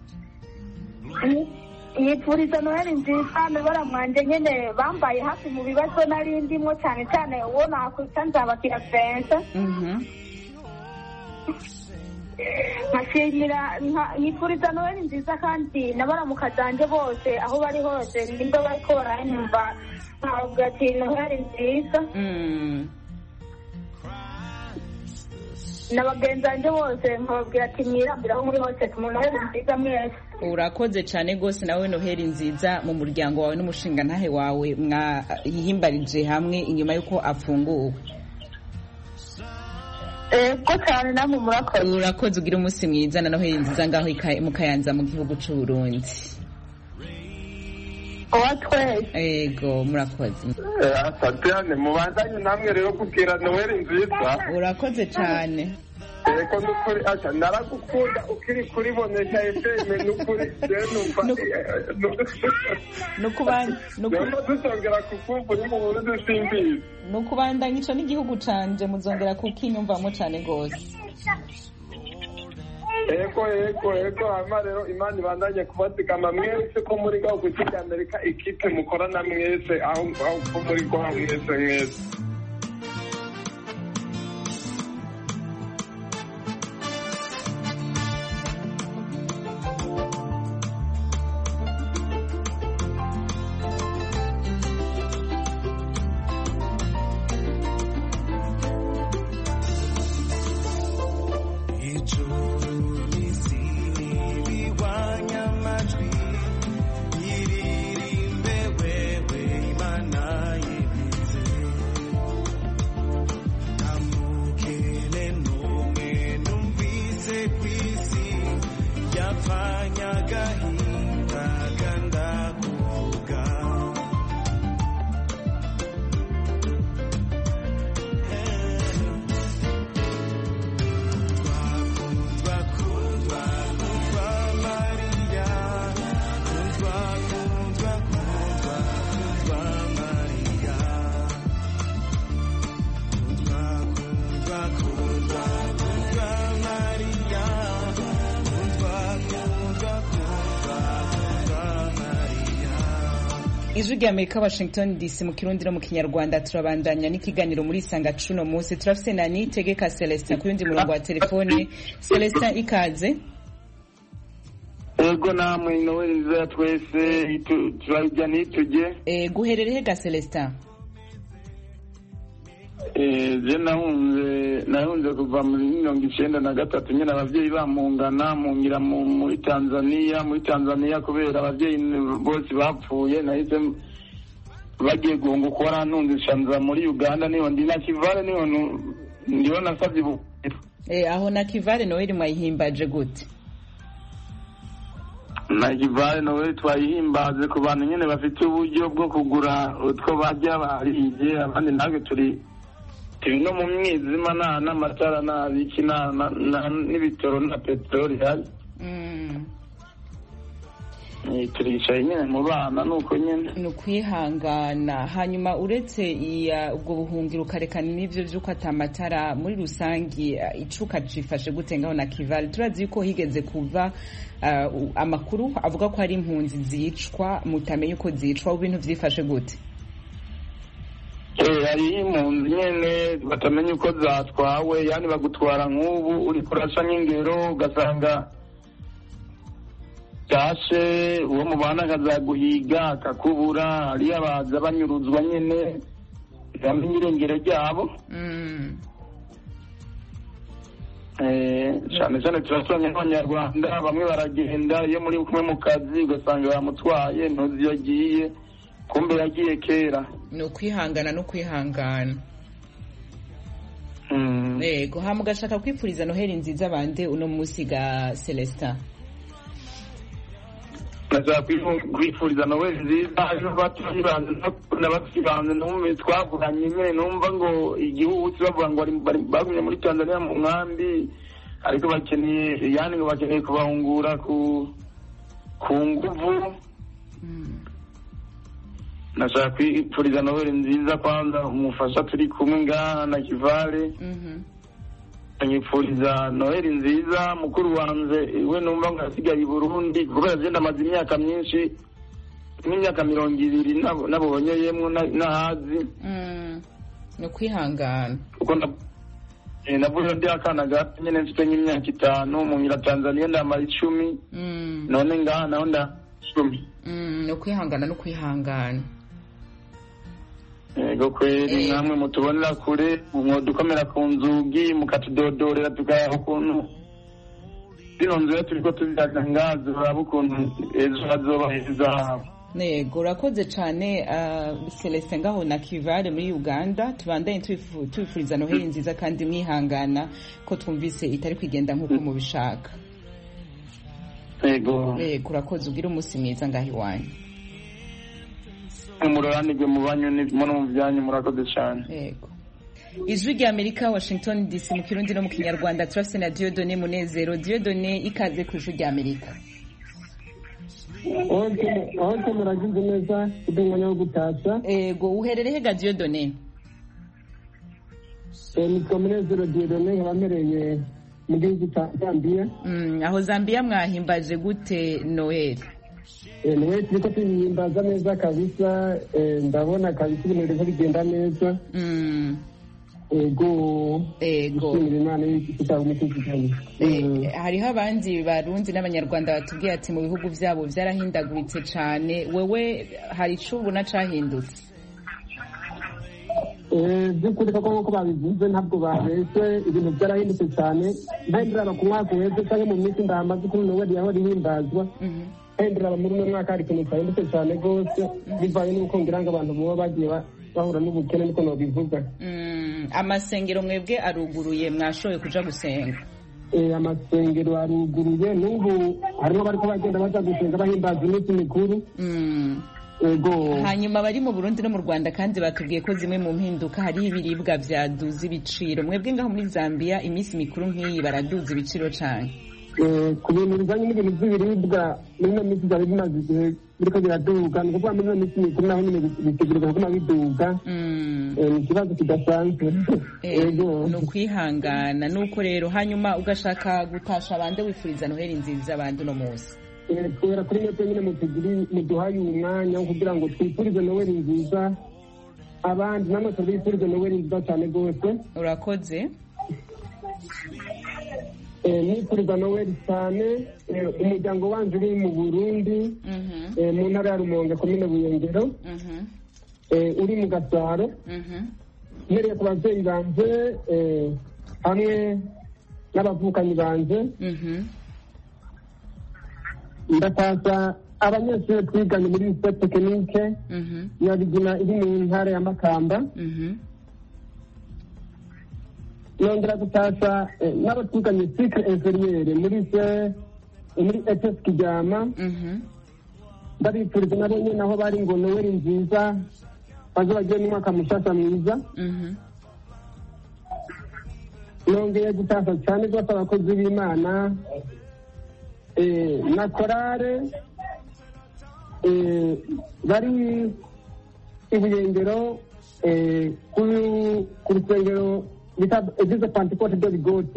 Nifuriza Noheli nziza n'abara mwanje nyene bambaye hafi mu bibazo nari ndimo cyane cyane uwo nakwita Nzabakira Vincent. Mhm. nkashimira nifuriza Noheli nziza kandi n'abaramuka zanje bose aho bari hose nimba bariko baranyumva nkavuga ati Noheli nziza. n'abagenzi banje bose nkababwira ati mwirambira aho muri hose mu Noheli nziza mwese. Urakoze cyane rwose nawe Noheli nziza mu muryango wawe n'umushinga ntahe wawe mwahimbarije hamwe inyuma y'uko afunguwe. Ego cyane namwe murakoze. Urakoze ugira umunsi mwiza na Noheli nziza ngaho mu Kayanza mu gihugu cy'u Burundi. Owatwe. Ego murakoze. Asante mubandanye namwe rero kugira Noheli nziza. Urakoze cyane. Eko nukuri acha naragukunda ukiri kuri bonesha F M nukuri numva nukubanda nukubanda kukumva mu Burundi simbizi. Nukubanda ngico n'igihugu canje muzongera kukinyumvamo cyane gose. Eko eko eko ama rero Imana ibandanye kubatikama mwese ko muri gaho ku cya Amerika ikipe mukorana mwese aho aho ko muri gaho mwese mwese. Ijwi rya Amerika Washington D C mu Kirundi no mu Kinyarwanda turabandanya n'ikiganiro muri Sanga cuno munsi turafise na Nitegeka Celestin ku yundi murongo wa telefone. Celestin ikaze. Ego namwe Noheli nziza twese turajya nituje. Eh guherereye ga Celestin. Eh je nahunze nahunze kuva muri mirongo icyenda na gatatu nyine abavyeyi bamungana mungira muri Tanzania muri Tanzania kubera abavyeyi bose bapfuye nahise bagiye guhunga ko warantunze shanza muri Uganda niho ndi na Kivale niho ndiho nasavye bu eh aho na Kivale Noheli mwayihimbaje gute? Na Kivale Noheli twayihimbaze ku bantu nyene bafite uburyo bwo kugura utwo barya barije abandi ntabwo turi no mu mwizima na n'amatara n'abiki n'ibitoro na peteroli hari. Turicaye nyine mu bana nuko nyine ni ukwihangana. Hanyuma uretse ubwo buhungiro ukarekana n'ibyo by'uko atamatara muri rusangi icuka cifashe gute ngaho na Kivale? Turazi yuko higeze kuva amakuru avuga ko hari impunzi zicwa mutamenye uko zicwa, ibintu vyifashe gute? Eh hari impunzi nyene batamenya uko zatwawe, yani bagutwara nk'ubu uri kurasa nk'ingero ugasanga tashe uwo mubana akazaguhiga akakubura, hariya baza banyuruzwa nyene bamenye irengero ryabo. Mm. cyane cyane turasanye n'abanyarwanda bamwe baragenda iyo muri kumwe mu kazi ugasanga bamutwaye ntuzi iyo agiye kumbe yagiye kera. Ni ukwihangana no kwihangana. Yego, ha mugashaka kwipfuriza Noheli nziza bande uno munsi ga Celestin. Nashaka kwipfuriza Noheli nziza batuyibanze n'abasibanze n'umwe twavuganye nyine numva ngo igihugu kibavuga ngo bagumye muri Tanzania mu nkambi ariko bakeneye yani ngo bakeneye kubahungura ku ku nguvu. Nashaka kwipfuriza Noheli nziza kwanza umufasha turi kumwe ngaha na Kivale. Nyipfuriza Noheli nziza mukuru wanze we numva ngo asigaye i Burundi kubera agenda amaze imyaka myinshi n'imyaka mirongo ibiri nabonye yemwe nahazi. No kwihangana kuko navuye ndi akana gato nyine mfite nk'imyaka itanu mu nyira Tanzania ndamara icumi none ngaha naho nda icumi. No kwihangana no kwihangana. Ego kweli namwe mutubonera kure mwodukomera ku nzugi mukatudodorera tukayaho ukuntu zino nzira turiko tuzitangaza uraba ukuntu ejo hazoba heza. Nego urakoze cyane Celestin ngaho na Kivale muri Uganda. Tubandanye tubifuriza Noheli nziza kandi mwihangana ko twumvise itari kwigenda nk'uko mubishaka. Ego Ego urakoze ugira umunsi mwiza ngaho iwanyu. Umuroranirwe mu banyu no mu byanyu murakoze cyane. Yego. Ijwi rya Amerika Washington D C mu Kirundi no mu Kinyarwanda turafise na Dieudonné Munezero. Dieudonné ikaze ku Ijwi rya Amerika. Okay, okay muragize neza kudunganya wo gutasha. Ego uherereye ga Dieudonné? Eh ni Munezero Dieudonné yabamereye mu gihugu cya Zambia. Mm, aho Zambia mwahimbaje gute Noel? Eh Noel turiko tuyimbaza neza kabisa, ndabona kabisa ibintu biriko bigenda neza. Mm. Ego ego Imana y'ikita umutekano. Eh hariho abandi barundi n'abanyarwanda batubwiye ati mu bihugu byabo byarahindaguritse cyane, wewe hari ico ubona cahindutse? Eh byukuri koko ko babivuze ntabwo babese ibintu byarahindutse cyane. Ndahindura ku mwaka wese cyangwa mu minsi ndamaze kuri Noel yaho rihimbazwa. Mhm. Ndahindura muri uno mwaka ari kintu cyahindutse cyane gose bivaye n'uko ngira ngo abantu bo bagiye bahura n'ubukene niko no bivuga. Mm, amasengero mwebwe aruguruye mwashoye kuja gusenga? Eh amasengero aruguruye n'ubu harimo bariko bagenda baza gusenga bahimbaza iminsi mikuru. Mm. Ego hanyuma bari mu Burundi no mu Rwanda kandi batubwiye ko zimwe mu mpinduka hari ibiribwa byaduza ibiciro. Mwebwe ngaho muri Zambia iminsi mikuru nk'iyi baraduza ibiciro cyane? Eh ku bintu bijanye n'ibintu by'ibiribwa muri no minsi byari bimaze igihe biriko biraduga ni kuvuga muri no minsi mikuru naho nyine bitegereza kuguma biduga. Ni ikibazo kidasanzwe. Ego ni ukwihangana nuko rero hanyuma ugashaka gutasha abandi wifuriza Noheli nziza abandi no munsi. Kubera kuri mwebwe nyine mutugiri muduhaye umwanya wo kugira ngo twifurize Noheli nziza abandi namwe tubifurize Noheli nziza cyane gose. Urakoze. Eh nifuriza Noheli cyane umuryango wanje uri mu Burundi mu ntara ya Rumonge komine Buyengero uri mu Gasaro mpereye ku bavyeyi banje hamwe n'abavukanyi banje. Ndataza abanyeshuri twiganye muri lycée technique ya Bigina iri mu ntara ya Makamba. Nongera gutasa n'abo twiganye cycle inférieur muri se muri E T S Kijama. Ndabifuriza nabo nyine aho bari ngo Noheli nziza bazo bagiye mu mwaka mushasha mwiza. Nongeye gutasa cyane rwose abakozi b'Imana na korale bari ibuyengero ku rusengero bita eglise Pentecote de Bigoti.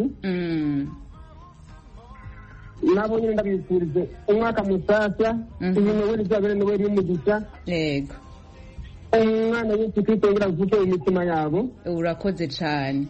Nabo nyine ndabifurize umwaka musasa iyi Noheli izabere Noheli y'umugisha. Yego umwana Yesu Kristo ngira avuke mu mitima yabo. Urakoze cyane.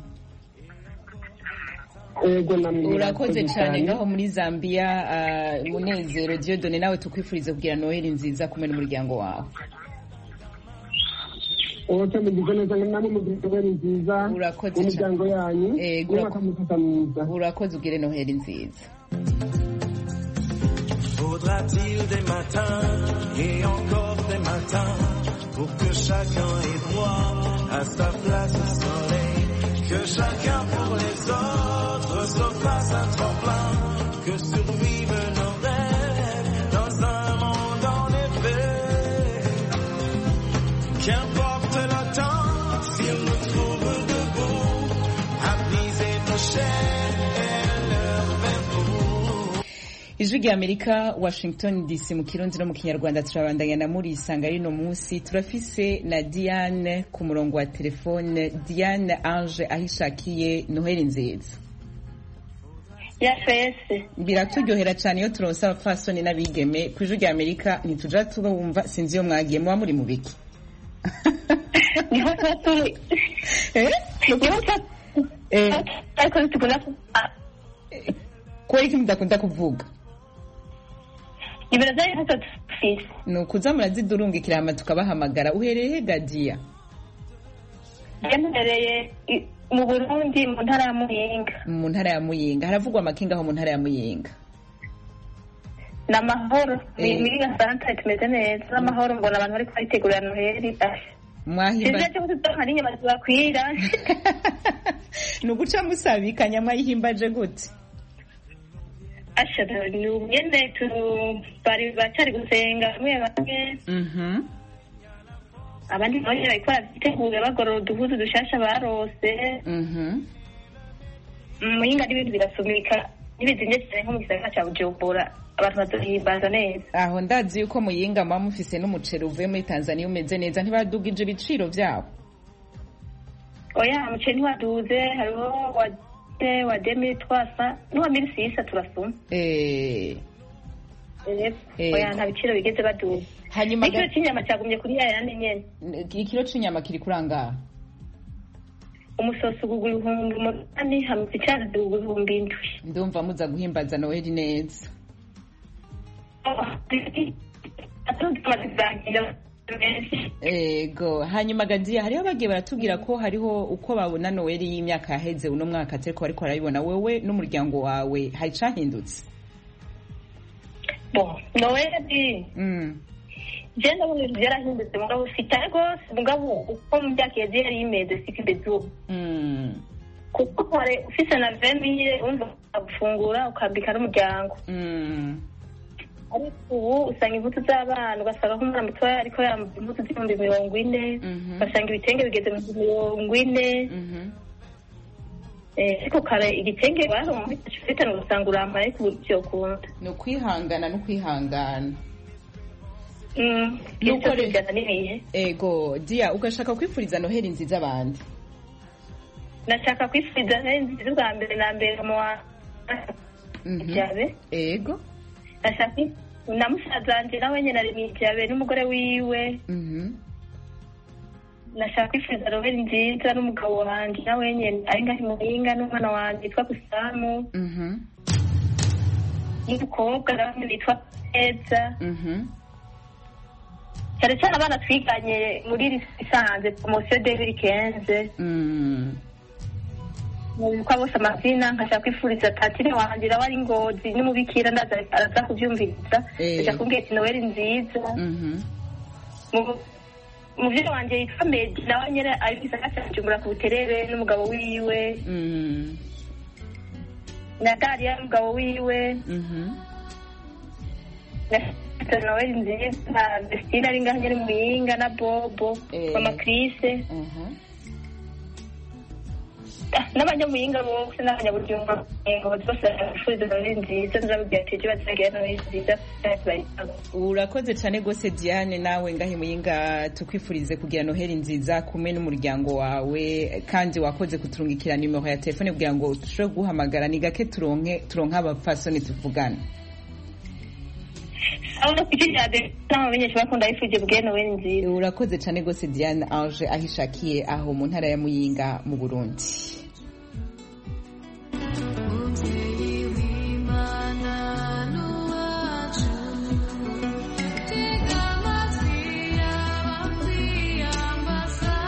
Ego namwe urakoze cyane ngaho muri Zambia. uh, Munezero Dieudonné nawe tukwifuriza kugira Noheli nziza kumwe n'umuryango wawe. wote mugize neza namwe mugize noheli nziza urakoze umuryango yanyu eh urakoze ugire noheli nziza. Faudra-t-il des matins et encore des matins pour que chacun ait droit à sa place au soleil, que chacun pour les autres se fasse un tremplin, que survivent nos rêves dans un monde en effet. Qu'importe le temps, s'il nous trouve debout, à briser nos chaînes et leur verrou. Ijwi rya Amerika, Washington D C mu Kirundi no mu Kinyarwanda. Turabandanya na muri isanga rino munsi. Turafise na Diane ku murongo wa telefone. Diane Ange ahishakiye noheli nziza. Ya fese. Biraturyohera cyane iyo turonsa abafasoni n'abigeme ku Ijwi rya Amerika. Ntituja tubumva sinzi yo mwagiye muba muri mu biki. Niho turi. Eh? Niho eh ariko tuguna ko iki mudakunda kuvuga. Ibiraza hata tufise. Nukuza murazidurungikira ama tukabahamagara. Uhereye Gadia? Yemereye mu Burundi mu ntara ya Muyinga. Mu ntara ya Muyinga. Haravugwa amakinga aho mu ntara ya Muyinga. Na mahoro. Ni Muyinga Santa tumeze neza. Na mahoro mbona abantu bari kwitegurira Noheli. Mwahimba. Sinzi cyo tutahari nyama bakwira. Nuguca musabikanya mwahimbaje gute? Ashada ni umwene tu bari bacari gusenga mwe bamwe. Mhm. Abandi bari bakora bitegura bagorora uduhuzu dushasha barose. Mhm. Muyinga n'ibintu birasumika nibizinye cyane nko mu gisagara cya Bujumbura abantu bazohimbaza neza. Aho ndazi yuko Muyinga mwa mufise n'umuceri uvuye muri Tanzania umeze neza ntibadugije ibiciro byabo. Oya umuceri ntiwaduze hariho wa wa demi twasa n'uwa mille six turasuma. Eh. Eh. Oya nta biciro bigeze baduze. Hanyuma ikiro cy'inyama cyagumye kuri ya yandi nyene. Ikiro cy'inyama kiri kuranga. Umusoso gugura ibihumbi umunani hamwe icyana gugura ibihumbi indwi. Ndumva muza guhimbaza Noheli neza. Ego hanyuma Gadia hariho bagiye baratubwira ko hariho uko babona Noheli y'imyaka yaheze uno mwaka atari ko ariko arabibona wewe n'umuryango wawe hari cahindutse. Bon Noheli mm je ndabona byarahindutse mugabo ufite rwose mugabo uko mu myaka yagiye yari imeze sikibezo. Mm kuko kare ufise na vemiye umva gufungura ukambika n'umuryango. Mm ariko ubu usanga impuzu z'abana ugasanga nk'umwana mutoya ariko yambaye impuzu z'ibihumbi mirongo ine ugasanga ibitenge bigeze mu mirongo ine. ariko kare igitenge baronka ufite ugasanga urambaye ariko ubu byokunda ni ukwihangana no kwihangana. Mm nuko rigana n'ibihe. Ego Dia ugashaka kwifuriza Noheli nziza abandi. Nashaka kwifuriza Noheli nziza bwa mbere na mbere mu wa Jabe. Ego Nashaka na musazanje nawe nyene ari mwijabe n'umugore wiwe. Mhm. Nashaka kwifuriza Noheli nziza n'umugabo wanje nawe nyene ari ngahi mu Muyinga n'umwana wanje yitwa Kusamu. Mhm. N'umukobwa nawe yitwa Eza. Mhm. cyane cyane abana twiganye muri isanze promotion de weekend. Mm. Mu kwa bose amazina nkashaka kwifuriza tatire wanje wari Ngozi n'umubikira ndaza araza kubyumviriza. Ndashaka kumbwira ati Noheli nziza. Mhm. Mu vyo wanje yitwa Medi nawe nyene ari gisaka cyumura ku buterere n'umugabo wiwe. Mhm. Na Daria n'umugabo wiwe. Mhm. Noheli nziza Destina ari ngaho nyene mu Muyinga na Bobo mama Chrise. Mhm. N'abanyamuyinga bose n'abanyabujumbura ngo bose bafuriza Noheli nziza nzababwira ati ejo bazagira Noheli nziza. Urakoze cyane gose Diane nawe ngahi Muyinga tukwifurize kugira Noheli nziza kumwe n'umuryango wawe kandi wakoze kuturungikira nimero ya telefone kugira ngo tushobore guhamagara ni gake turonke turonka abapfasoni tuvugana. Aho kujyaje n'abamenyesha bakunda ifuje bwe Noheli nziza. Urakoze cyane gose Diane Ange ahishakiye aho mu ntara ya Muyinga mu Burundi. Take my feet, I'm free, I'm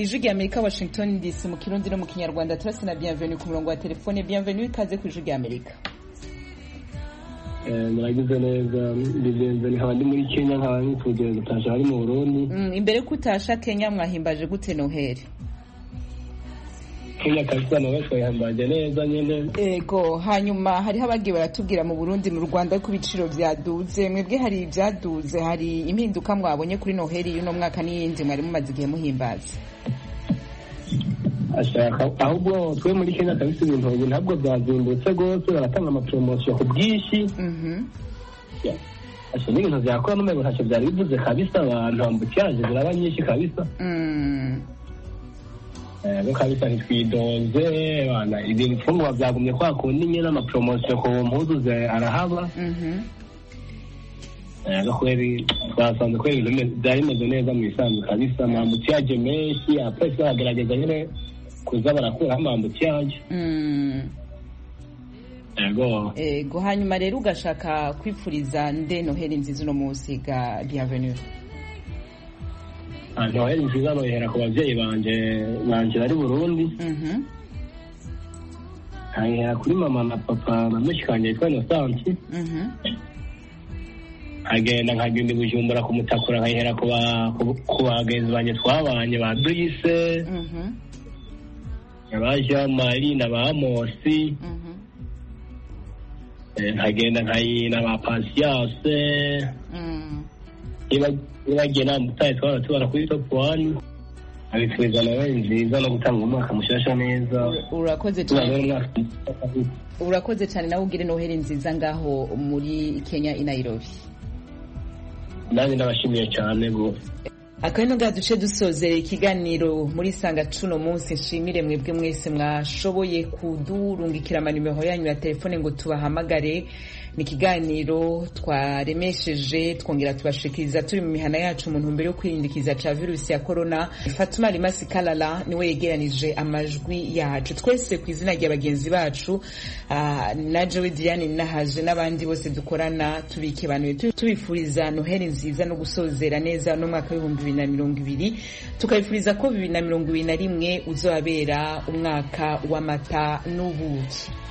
ijwi rya Amerika Washington D C mu kirundi no mu kinyarwanda. Turase na Bienvenue ku murongo wa telefone. Bienvenue, ikaze ku ijwi rya Amerika. Eh, muragize neza. Bienvenue, nkaba ndi muri Kenya, nkaba nituje gutasha ari mu Burundi. Mm, imbere kutasha Kenya mwahimbaje gute Noheli? Kenya kabisa nawe twahimbaje neza nyene. Ego, hanyuma hariho abagiye baratubwira mu Burundi mu Rwanda ko ibiciro byaduze. Mwebwe hari ibyaduze, hari impinduka mwabonye kuri Noheli y'uno mwaka n'iyindi mwari mumaze igihe muhimbaza? Ashaka ahubwo twe muri Kenya kabisa ibintu ubu ntabwo byazimbutse gose, baratanga amapromotion ku bwishi. Mhm. Yeah. Asha n'ibintu byakora n'umwe ntacyo byari bivuze kabisa, abantu ambukyaje ziraba nyinshi kabisa. Mm. Eh, kabisa ntitwidonze bana, ibintu mfungwa byagumye kwa kundi nyine amapromotion ku mpuzu ze arahaba. Mhm. Eh, kweri twasanze kweri ibintu byari bimeze neza mu isanzwe kabisa, ambukyaje menshi, apesi bagerageza nyine kuza barakura ambukyaje. Mm. Ego. Ego, hanyuma rero ugashaka kwipfuriza nde Noheli nziza uno munsi ga Bienvenue? Ah, Noheli nziza nohera ku bavyeyi banje banje bari Burundi. Mhm. Hanyuma kuri mama na papa bameshikanye yitwa Innocent. Mhm. Agenda nkagenda Bujumbura kumutakura, nkahera kuba ku bagenzi banje twabanye ba Brice. Mhm. Abaje Mali na ba Amosi. Mhm. Eh, nkagenda nkayina ba Patience. Mm. Iba ibagena mutaye twara tubara kuri top one. Abitwiza nawe nziza no gutanga umwaka mushasha neza. Urakoze cyane. Urakoze cyane nawe ugire Noheli nziza ngaho muri Kenya i Nairobi. Nanjye ndabashimiye cyane go. Akano ga duce dusozera ikiganiro muri sanga cuno munsi. Nshimire mwebwe mwese mwashoboye kudurungikira amanimero yanyu ya telefone ngo tubahamagare. Ni kiganiro twaremesheje twongera tubashikiriza turi mu mihana yacu mu ntumbero yo kwirindikiza ca virusi ya corona. Fatuma Limasi Kalala niwe yegeranije amajwi yacu. Twese ku izina rya bagenzi bacu uh, na Joe Diane nahaje n'abandi bose dukorana tubike banuye tubifuriza Noheli nziza no gusozera neza no mwaka w'ibihumbi bibiri na mirongo ibiri, tukabifuriza ko bibiri na mirongo ibiri na rimwe uzobera umwaka w'amata n'ubuki.